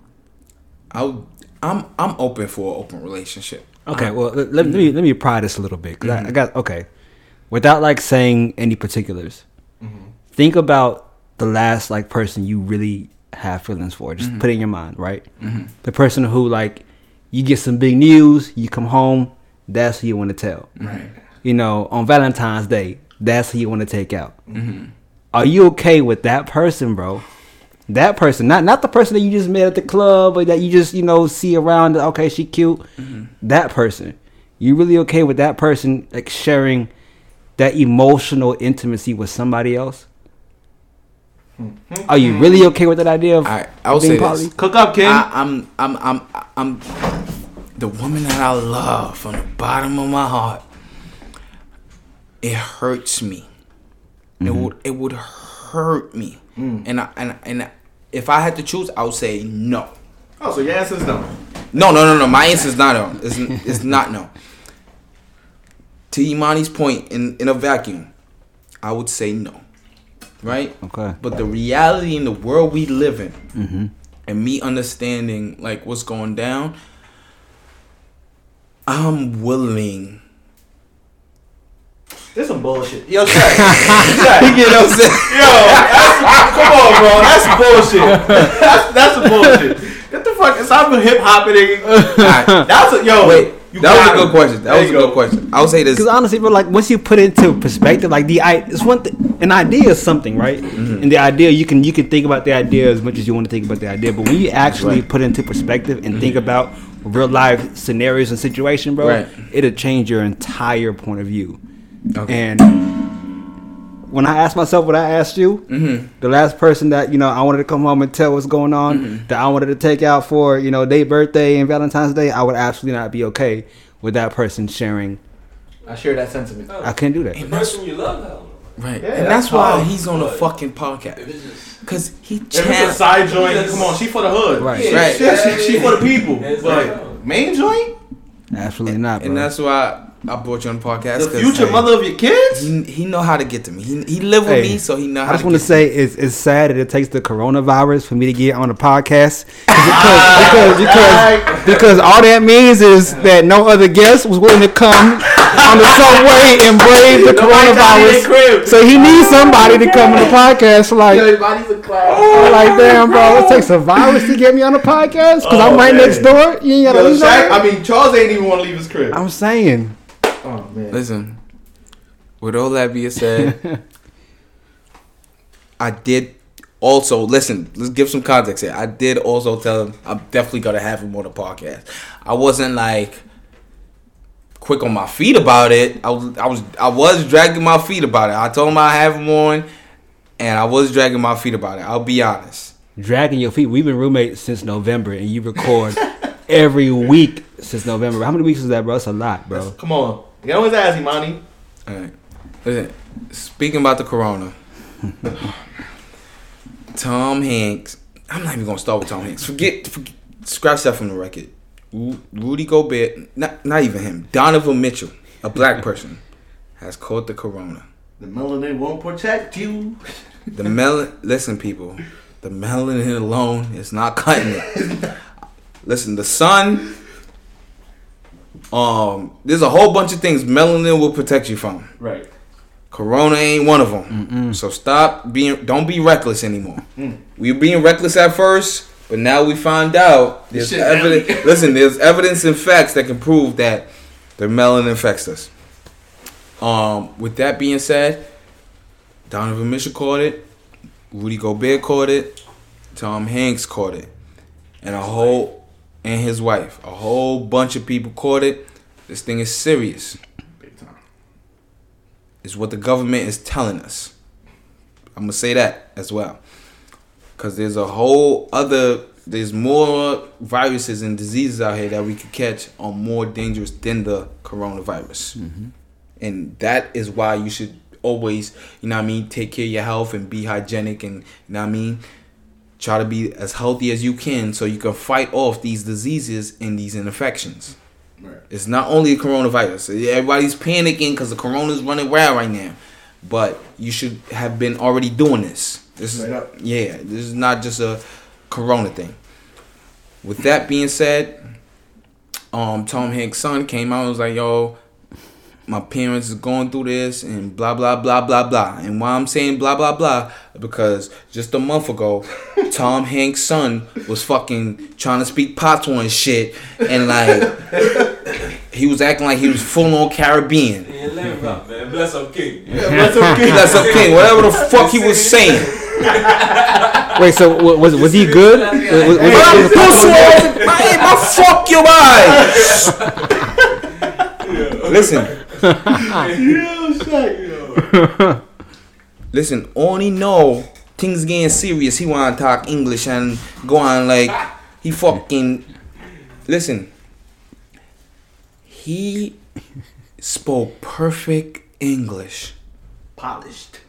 open for an open relationship. Okay, well let me pry this a little bit. 'Cause I got without like saying any particulars. Think about the last like person you really have feelings for. Just put it in your mind, right? The person who like you get some big news, you come home, that's who you want to tell. Right. You know, on Valentine's Day, that's who you want to take out. Are you okay with that person, bro? That person, not the person that you just met at the club or that you just, see around. Okay, she cute. That person. You really okay with that person like sharing that emotional intimacy with somebody else? Are you really okay with that idea of I will being say poly? this. Cook up, King. I'm the woman that I love from the bottom of my heart. It hurts me. It would hurt me. And if I had to choose, I would say no. Oh, so your answer is no. No. My answer is not no. It's not no. To Imani's point, in a vacuum, I would say no. Right? Okay. But the reality in the world we live in, and me understanding like what's going down, I'm willing. This some bullshit. Yo, Shaq. You know what I'm saying? Come on, bro. That's bullshit. That's some bullshit. Get the fuck. It's not hip hopping. That's a yo. Wait, you that was got a good it. question. That There was a you good go. question. I would say this. Because honestly, bro, like once you put it into perspective, like it's one thing. An idea is something, right? And the idea you can think about the idea as much as you want to think about the idea, but when you actually put it into perspective and think about real life scenarios and situation, bro, Right. it'll change your entire point of view. Okay. And when I asked myself what I asked you, the last person that I wanted to come home and tell what's going on, that I wanted to take out for their birthday and Valentine's Day, I would absolutely not be okay with that person sharing I share that sentiment. I couldn't do that. And The that's person you love, hell no. right. Yeah, and that's that's why hard. he's on a But fucking podcast. If it's just Cause he If it's a channels. side joint, Yes. come on, she for the hood. Right. Yeah, Right. Yeah, she for the people. Yes, But I know. main joint, Absolutely not, bro. And that's why I brought you on the podcast. the 'cause, future hey, mother of your kids. He know how to get to me. He live with Hey, me, so he know how I just to want get to say it's sad that it takes the coronavirus for me to get on the podcast because all that means is that no other guest was willing to come on the subway and brave the coronavirus. So he needs somebody to come on the podcast. Like, Everybody's a class. like damn, bro, it takes a virus to get me on the podcast because I'm right next door. You ain't gotta Yo, leave Shaq, nowhere. I mean, Charles ain't even want to leave his crib. I'm saying. Oh man. Listen, with all that being said, I did also listen. Let's give some context here. I did also tell him I'm definitely gonna have him on the podcast. I wasn't like quick on my feet about it. I was dragging my feet about it. I told him I have him on, and I was dragging my feet about it. I'll be honest. Dragging your feet. We've been roommates since November, and you record every week since November. How many weeks is that, bro? That's a lot, bro. Come on. Get on his ass, Imani. All right. Listen, speaking about the corona, Tom Hanks. I'm not even gonna start with Tom Hanks. Forget scratch that from the record. Rudy Gobert, not even him. Donovan Mitchell, a black person, has caught the corona. The melanin won't protect you. Listen, people, the melanin alone is not cutting it. Listen, the sun. There's a whole bunch of things melanin will protect you from. Right. Corona ain't one of them. So don't be reckless anymore. We were being reckless at first, but now we find out there's Shit, evidence. Listen, there's evidence and facts that can prove that the melanin affects us. With that being said, Donovan Mitchell caught it, Rudy Gobert caught it, Tom Hanks caught it, and his wife. A whole bunch of people caught it. This thing is serious. Big time. Is what the government is telling us. I'm gonna say that as well, because there's more viruses and diseases out here that we could catch are more dangerous than the coronavirus, and that is why you should always, take care of your health and be hygienic, and try to be as healthy as you can so you can fight off these diseases and these infections. Right. It's not only the coronavirus. Everybody's panicking because the corona's running wild right now. But you should have been already doing this. This is not just a corona thing. With that being said, Tom Hanks' son came out and was like, yo, my parents is going through this and blah, blah, blah, blah, blah. And why I'm saying blah, blah, blah, because just a month ago, Tom Hanks' son was fucking trying to speak patois and shit. And he was acting like he was full on Caribbean. Yeah, let him rock, man. Bless up, king. That's okay, whatever the fuck he was saying. Wait, so was he good? My fuck your eyes. Listen. Listen, only know things getting serious. He wanna talk English and go on like he fucking. Listen, he spoke perfect English, Polished.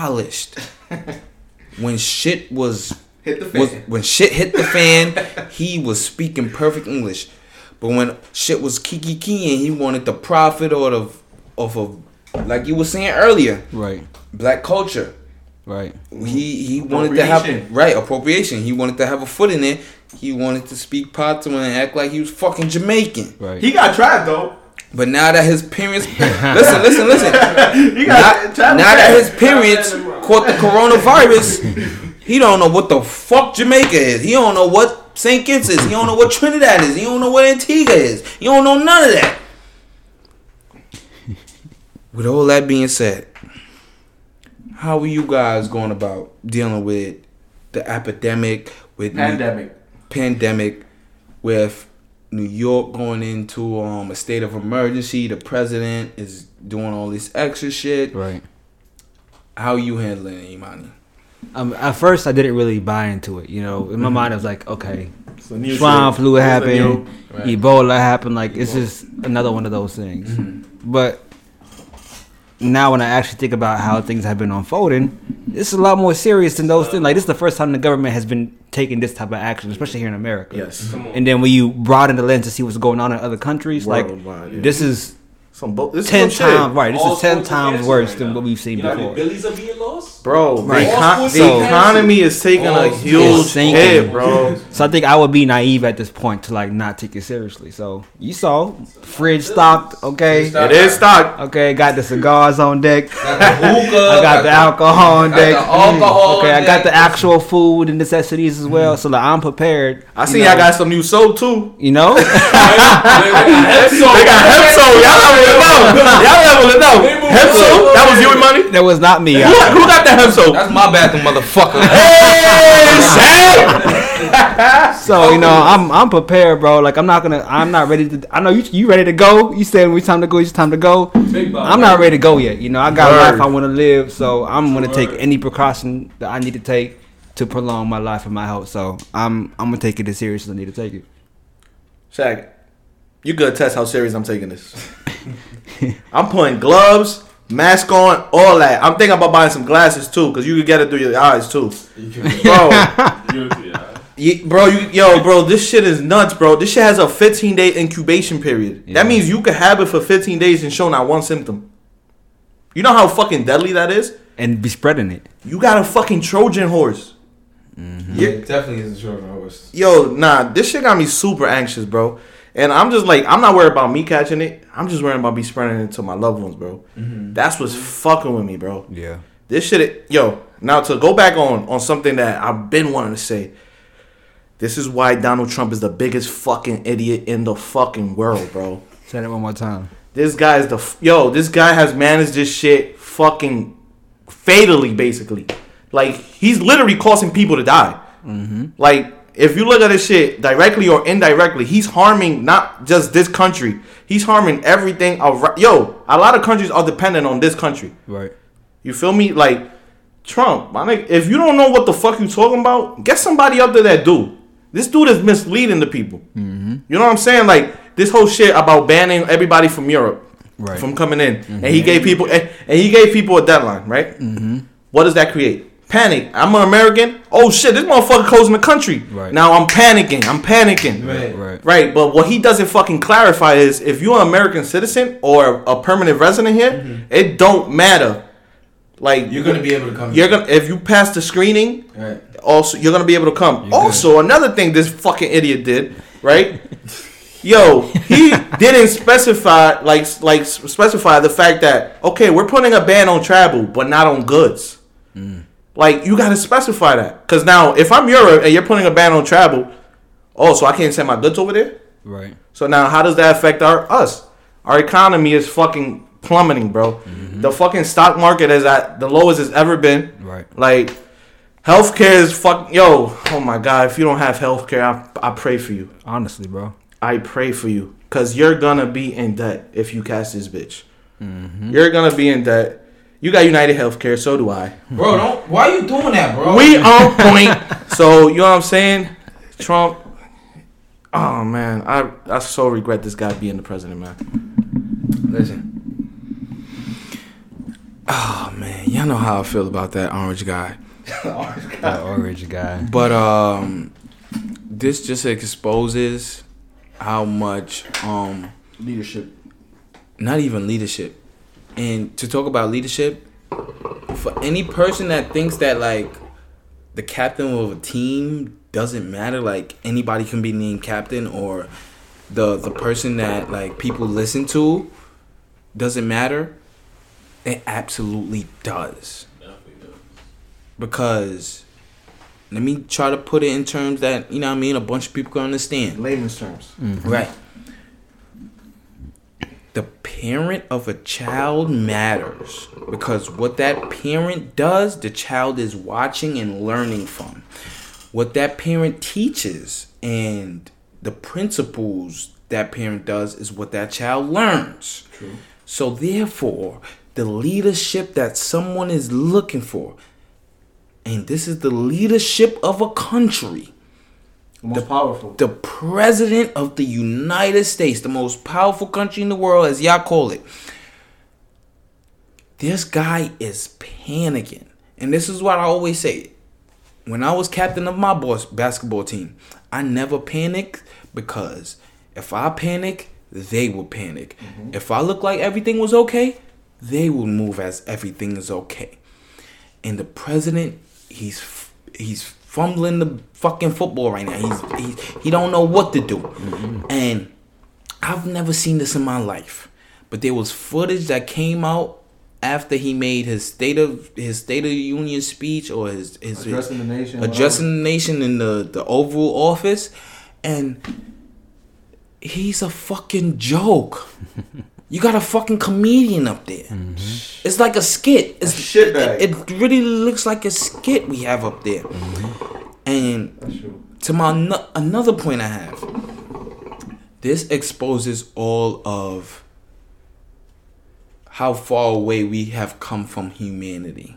When shit was Hit the fan. when shit hit the fan, he was speaking perfect English. But when shit was kiki and he wanted the profit of like you were saying earlier, Right. black culture. Right. He wanted to have appropriation. He wanted to have a foot in it. He wanted to speak patois and act like he was fucking Jamaican. Right. He got trapped though. But now that his parents listen. He got trapped. Now that his parents caught the coronavirus, he don't know what the fuck Jamaica is. He don't know what St. Kitts is. He don't know what Trinidad is. He don't know what Antigua is. He don't know none of that. With all that being said, how are you guys going about dealing with the epidemic, with pandemic, with New York going into a state of emergency? The president is doing all this extra shit. Right. How are you handling it, Imani? At first, I didn't really buy into it. You know, in my mind, I was like, okay, It's a new swine shit. flu It's a happened, new- Ebola happened. Like, it's just another one of those things. But now when I actually think about how things have been unfolding, it's a lot more serious than those things. Like, this is the first time the government has been taking this type of action, especially here in America. Yes. And then when you broaden the lens to see what's going on in other countries, Worldwide, like, yeah. this is this is 10 some times, shit. right, this All is 10 sports times against worse right than now. what we've seen You know how before. many billies are being lost? Bro, Right. the economy is taking All a sports huge sinking. hit, bro. So I think I would be naive at this point to, like, not take it seriously. So you saw fridge stocked, okay, It is stock. okay, got the cigars on deck, Got the hookah. I got the alcohol on got deck. the alcohol Okay, on I got deck. the actual food and necessities as well. So, like, I'm prepared. I see y'all got some new soap too. You know, They got hemp soap. Y'all level it up. Y'all level it up. Hemp soap. That was you and money. that was not me. Who got the hemp soap? That's my bathroom, motherfucker. Hey, Sam. So, you know, I'm prepared, bro. Like, I'm not ready to. I know you ready to go. You said when it's time to go, it's time to go. Big Bob. I'm not ready to go yet. You know, I got a Word. life I want to live, so I'm gonna take any precaution that I need to take to prolong my life and my health. So I'm gonna take it as serious as I need to take it. Shaq, you good test how serious I'm taking this. I'm putting gloves, mask on, all that. I'm thinking about buying some glasses too, because you can get it through your eyes too. Bro, bro, this shit is nuts, bro. This shit has a 15-day incubation period. Yeah. That means you could have it for 15 days and show not one symptom. You know how fucking deadly that is? And be spreading it. You got a fucking Trojan horse. Yeah, definitely is a Trojan horse. Yo, nah, this shit got me super anxious, bro. And I'm just like, I'm not worried about me catching it. I'm just worried about me spreading it to my loved ones, bro. That's what's fucking with me, bro. Yeah. This shit, yo, now to go back on something that I've been wanting to say. This is why Donald Trump is the biggest fucking idiot in the fucking world, bro. Say that one more time. This guy is this guy has managed this shit fucking fatally, basically. Like, he's literally causing people to die. Like, if you look at this shit directly or indirectly, he's harming not just this country. He's harming everything around. Yo, a lot of countries are dependent on this country. Right. You feel me? Like, Trump, my nigga, if you don't know what the fuck you talking about, get somebody up there that do. This dude is misleading the people. You know what I'm saying? Like, this whole shit about banning everybody from Europe Right. from coming in, and he gave people a deadline, right? What does that create? Panic. I'm an American. Oh shit, this motherfucker closing the country. Right. Now I'm panicking. Right. Right, but what he doesn't fucking clarify is if you're an American citizen or a permanent resident here, it don't matter. Like, You're gonna be able to come. if you pass the screening, Right. also you're gonna be able to come. You're Also, another thing this fucking idiot did, right? Yo, he didn't specify specify the fact that, okay, we're putting a ban on travel, but not on goods. Like, you gotta specify that, because now if I'm Europe and you're putting a ban on travel, so I can't send my goods over there. Right. So now, how does that affect us? Our economy is fucking plummeting, bro. The fucking stock market is at the lowest it's ever been. Right. Like, healthcare is oh my god, if you don't have healthcare, I pray for you. Honestly, bro. I pray for you, because you're gonna be in debt if you cast this bitch. You're gonna be in debt. You got United Healthcare, so do I. Bro, why are you doing that, bro? We on point. So, you know what I'm saying? Trump. Oh man, I so regret this guy being the president, man. Listen. Oh man, y'all know how I feel about that orange guy. That orange guy. But this just exposes how much Leadership. not even leadership. And to talk about leadership, for any person that thinks that like the captain of a team doesn't matter, like anybody can be named captain, or the person that like people listen to doesn't matter, it absolutely does. Because let me try to put it in terms that, you know what I mean, a bunch of people can understand. Layman's terms. Right. The parent of a child matters, because what that parent does, the child is watching and learning from. What that parent teaches and the principles that parent does is what that child learns. True. So therefore, the leadership that someone is looking for, and this is the leadership of a country, Most powerful. the president of the United States, the most powerful country in the world, as y'all call it, This guy is panicking. And this is what I always say. When I was captain of my boys' basketball team, I never panicked because if I panic, they will panic. Mm-hmm. If I look like everything was okay, they will move as everything is okay. And the president, he's fumbling the fucking football right now. He don't know what to do. Mm-hmm. And I've never seen this in my life. But there was footage that came out after he made his State of the Union speech or his addressing the nation in the Oval Office, and he's a fucking joke. You got a fucking comedian up there. Mm-hmm. It's like a skit. It's a shitbag. It really looks like a skit we have up there. Mm-hmm. And to my another point I have, this exposes all of how far away we have come from humanity.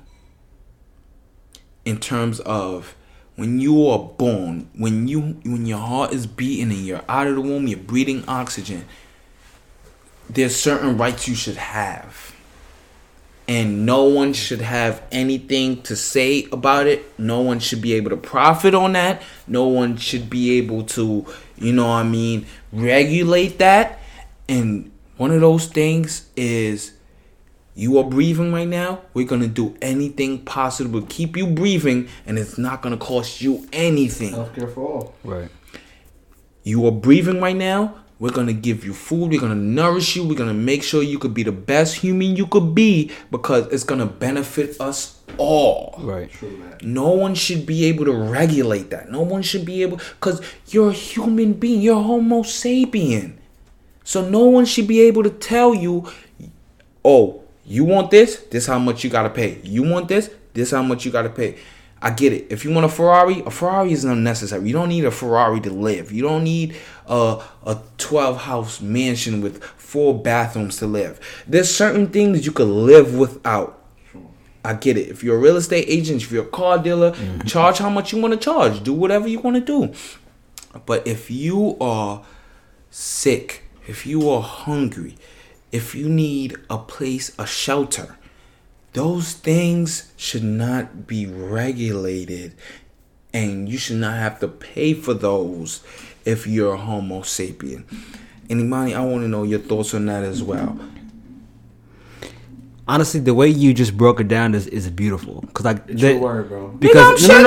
In terms of when you are born, when your heart is beating and you're out of the womb, you're breathing oxygen, there's certain rights you should have. And no one should have anything to say about it. No one should be able to profit on that. No one should be able to, regulate that. And one of those things is, you are breathing right now. We're going to do anything possible to keep you breathing, and it's not going to cost you anything. Healthcare for all. Right. You are breathing right now. We're going to give you food. We're going to nourish you. We're going to make sure you could be the best human you could be because it's going to benefit us all. Right. True, man. No one should be able to regulate that. No one should be able, because you're a human being. You're Homo sapien. So no one should be able to tell you, oh, you want this? This how much you gotta pay. You want this? This how much you gotta pay. I get it. If you want a Ferrari is unnecessary. You don't need a Ferrari to live. You don't need a 12-house mansion with 4 bathrooms to live. There's certain things you could live without. I get it. If you're a real estate agent, if you're a car dealer, charge how much you want to charge. Do whatever you want to do. But if you are sick, if you are hungry, if you need a place, a shelter, those things should not be regulated, and you should not have to pay for those if you're a Homo sapien. And Imani, I want to know your thoughts on that as well. Honestly, the way you just broke it down is beautiful. Cause it's your word, bro. Because no,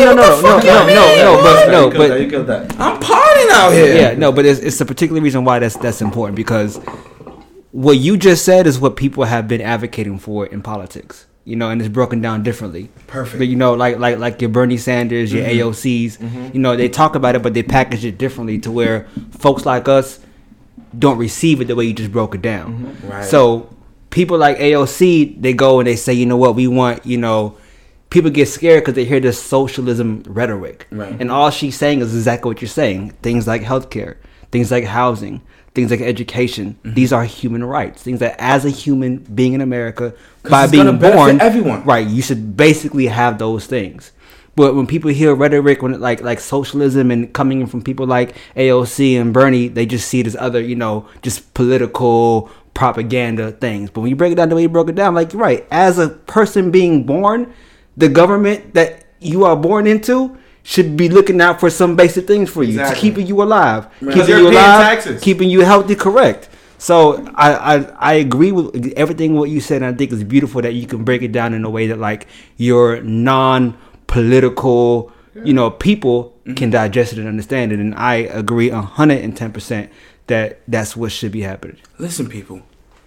but you killed that. I'm partying out here. Yeah, no, but it's a particular reason why that's important, because what you just said is what people have been advocating for in politics, and it's broken down differently. Perfect. But like your Bernie Sanders, your AOCs, they talk about it, but they package it differently to where folks like us don't receive it the way you just broke it down. Mm-hmm. Right. So people like AOC, they go and they say, we want, people get scared because they hear this socialism rhetoric. Right. And all she's saying is exactly what you're saying. Things like healthcare, things like housing, things like education. Mm-hmm. These are human rights. Things that as a human being in America, by being born, everyone. Right, you should basically have those things. But when people hear rhetoric, when like socialism and coming in from people like AOC and Bernie, they just see it as other, just political propaganda things. But when you break it down the way you broke it down, like, you're right, as a person being born, the government that you are born into should be looking out for some basic things for you, to keeping you alive, keeping you healthy, correct. So I agree with everything what you said, and I think it's beautiful that you can break it down in a way that like your non-political, people can digest it and understand it. And I agree 110% that that's what should be happening. Listen, people,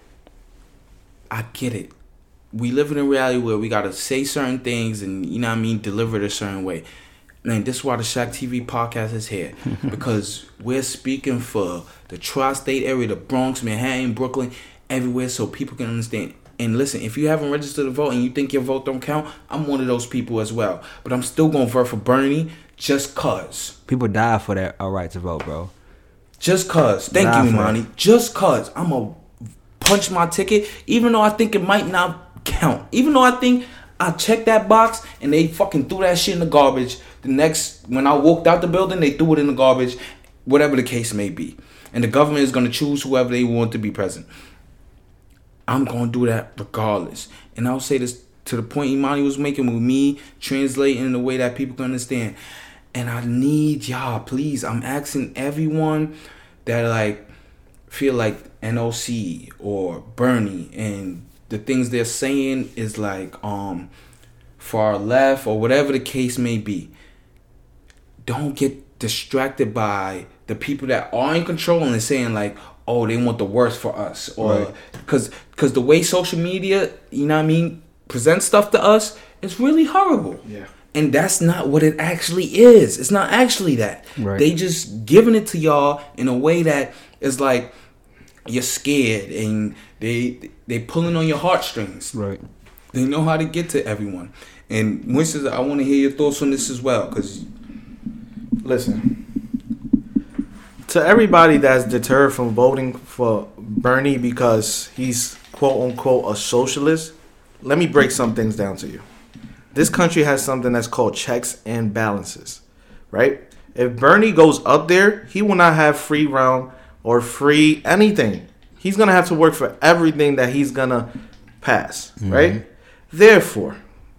I get it. We live in a reality where we gotta say certain things and deliver it a certain way. Man, this is why the Shaq TV podcast is here. Because we're speaking for the tri-state area, the Bronx, Manhattan, Brooklyn, everywhere, so people can understand. And listen, if you haven't registered to vote and you think your vote don't count, I'm one of those people as well. But I'm still going to vote for Bernie just cause. People die for that right to vote, bro. Just cause. Thank you, Imani. Just cause. I'm going to punch my ticket, even though I think it might not count. Even though I think I checked that box and they fucking threw that shit in the garbage. When I walked out the building, they threw it in the garbage, whatever the case may be. And the government is going to choose whoever they want to be president. I'm gonna do that regardless. And I'll say this to the point Imani was making with me translating in a way that people can understand. And I need y'all, please. I'm asking everyone that like feel like NOC or Bernie and the things they're saying is like far left or whatever the case may be. Don't get distracted by the people that are in control and saying like, oh, they want the worst for us, or because the way social media, you know what I mean, presents stuff to us, it's really horrible. Yeah. And that's not what it actually is. It's not actually that. Right. They just giving it to y'all in a way that is like you're scared and they pulling on your heartstrings. Right. They know how to get to everyone. And Winston, I want to hear your thoughts on this as well, because listen, to everybody that's deterred from voting for Bernie because he's quote unquote a socialist, let me break some things down to you. This country has something that's called checks and balances, right? If Bernie goes up there, he will not have free round or free anything. He's going to have to work for everything that he's going to pass, right? Therefore,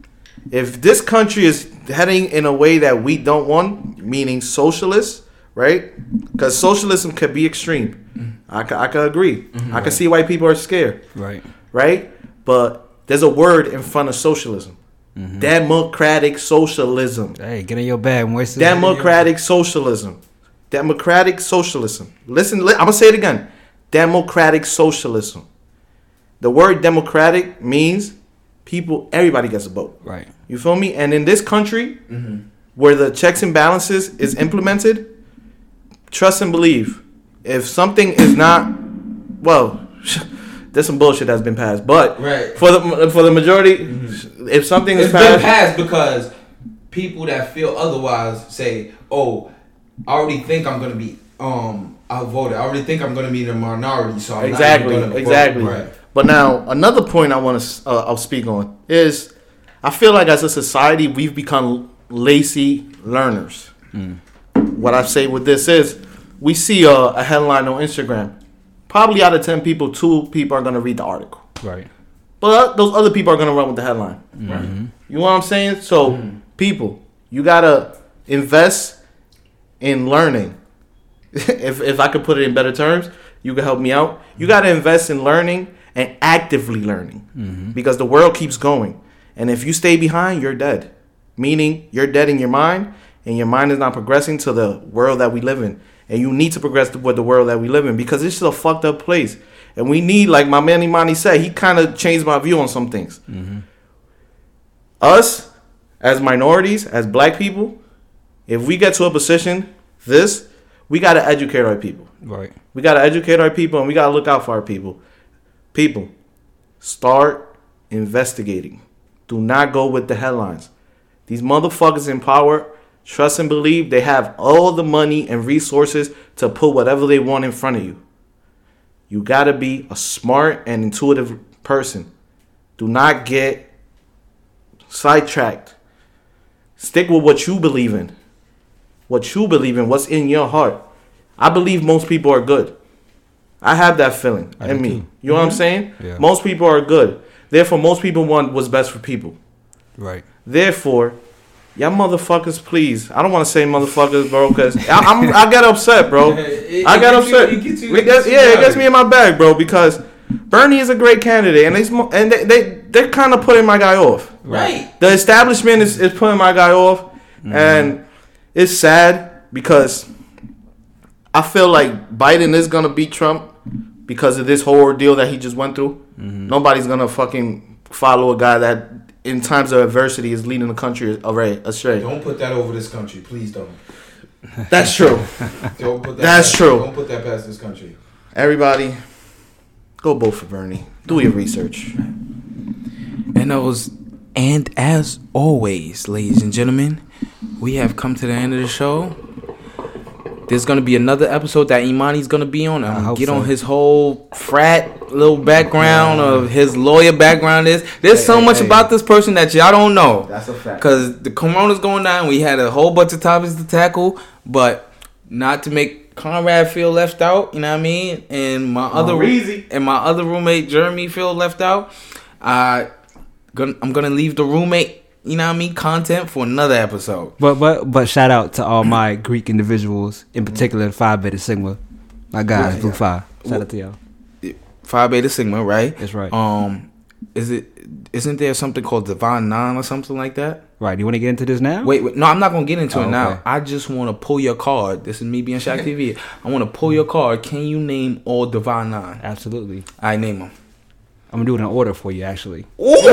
if this country is heading in a way that we don't want, meaning socialist, right? Because socialism could be extreme. I could agree. I could see why people are scared, right? But there's a word in front of socialism. Democratic socialism. Hey, get in your bag, Moises. Democratic socialism. Democratic socialism. Listen, I'm going to say it again. Democratic socialism. The word democratic means everybody gets a vote. Right. You feel me? And in this country, where the checks and balances is implemented, trust and believe. If something is not, well, there's some bullshit that's been passed, but for the majority, if something is passed, been passed because people that feel otherwise say, "Oh, I already think I'm gonna be outvoted. I already think I'm gonna be the minority." So I'm exactly. Vote. Right. But now another point I want to I'll speak on is I feel like as a society we've become lazy learners. What I say with this is we see a headline on Instagram. Probably out of 10 people, 2 people are going to read the article. Right. But those other people are going to run with the headline. Right. You know what I'm saying? So, people, you got to invest in learning. if I could put it in better terms, you can help me out. You got to invest in learning and actively learning. Because the world keeps going. And if you stay behind, you're dead. Meaning, you're dead in your mind, and your mind is not progressing to the world that we live in. And you need to progress with the world that we live in because it's just a fucked up place. And we need, like my man Imani said, he kind of changed my view on some things. Us, as minorities, as black people, if we get to a position, we got to educate our people. Right. We got to educate our people and we got to look out for our people. People, start investigating. Do not go with the headlines. These motherfuckers in power, trust and believe, they have all the money and resources to put whatever they want in front of you. You got to be a smart and intuitive person. Do not get sidetracked. Stick with what you believe in. What you believe in, what's in your heart. I believe most people are good. I have that feeling in me. Too. You know what I'm saying? Yeah. Most people are good. Therefore, most people want what's best for people. Right. Therefore, y'all motherfuckers, please. I don't want to say motherfuckers, bro, because I get upset, bro. I get upset. It gets me in my bag, bro, because Bernie is a great candidate, and they're kind of putting my guy off. Right. The establishment is putting my guy off, and it's sad because I feel like Biden is gonna beat Trump because of this whole ordeal that he just went through. Nobody's gonna fucking follow a guy that in times of adversity is leading the country astray. Don't put that over this country, please don't. That's true. Don't put that. That's true. Don't put that past this country. Everybody, go vote for Bernie. Do your research. And as always, ladies and gentlemen, we have come to the end of the show. There's gonna be another episode that Imani's gonna be on. I'm gonna get on his whole frat little background of his lawyer background. There's so much about this person that y'all don't know. That's a fact. Cause the corona's going down. We had a whole bunch of topics to tackle, but not to make Conrad feel left out. You know what I mean? And my other roommate Jeremy feel left out. I'm gonna leave the roommate, you know what I mean, content for another episode. But shout out to all my Greek individuals, in particular Phi Beta Sigma, my guys, Blue Phi. Shout out to y'all. Phi Beta Sigma, right? That's right. Isn't there something called Divine Nine or something like that? Right. Do you want to get into this now? Wait, no, I'm not gonna get into it now. Okay. I just want to pull your card. This is me being Shaq TV. I want to pull your card. Can you name all Divine Nine? Absolutely. I name them. I'm gonna do it in order for you, actually.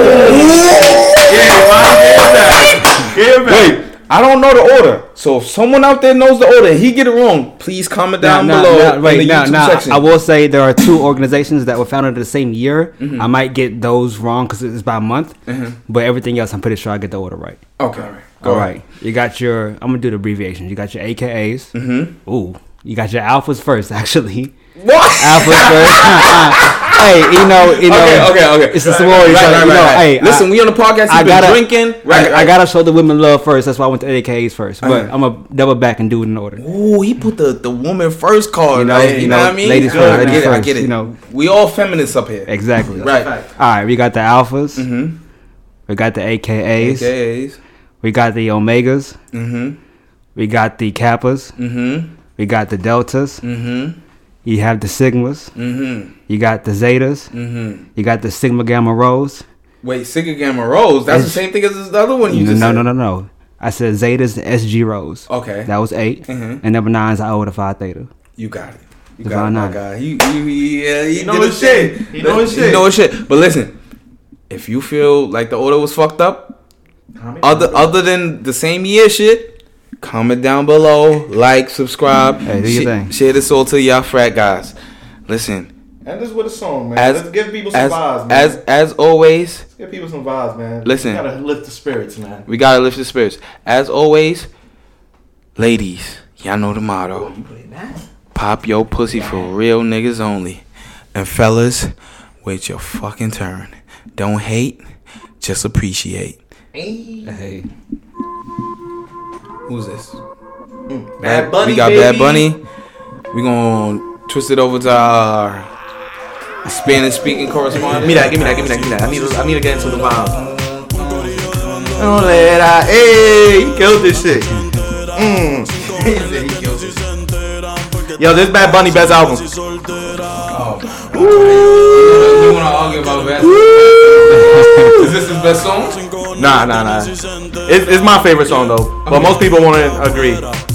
Wait, I don't know the order. So if someone out there knows the order, he get it wrong, please comment down below in the YouTube section. I will say there are 2 organizations that were founded the same year. I might get those wrong because it's by month, but everything else, I'm pretty sure I get the order right. Okay. All right. You got your. I'm gonna do the abbreviations. You got your AKAs. Ooh. You got your alphas first, actually. What? Alphas first. Hey, you know. Okay. It's a sorority. Right. Hey, listen, we on the podcast. You've been drinking. Right. I gotta show the women love first. That's why I went to AKAs first. But I'm gonna double back and do it in order. Ooh, he put the woman first card. You know what I mean? ladies first. I get it. You know, we all feminists up here. exactly. Right. All right, we got the alphas. We got the AKAs. AKAs. We got the omegas. We got the kappas. We got the deltas. You have the sigmas. You got the zetas. You got the sigma gamma rhos. Wait, Sigma Gamma Rose? That's the same thing as the other one you just said. No. I said zetas and SG rhos. Okay. That was 8. And number 9 is Iota Phi Theta. You got it. You Divine got it, my Nine. guy. He know his shit. He know his shit. But listen, if you feel like the order was fucked up, other than the same year shit, comment down below, like, subscribe, Hey, do your thing. share this all to y'all frat guys. Listen, And this is with a song, man. Let's give people some vibes, man. as always, Let's give people some vibes, man. Listen. We gotta lift the spirits, man. we gotta lift the spirits. As always, ladies, y'all know the motto. Pop your pussy for real niggas only. And fellas, wait your fucking turn. Don't hate, just appreciate. Hey. Who's this? Bad Bunny, We got baby. Bad Bunny. We gonna twist it over to our Spanish speaking correspondent. Give me that. I need to get into the vibe. Hey, he killed this shit. Yo, this Bad Bunny best album. You wanna argue about best? Is this his best song? Nah. It's my favorite song though, but most people want to agree.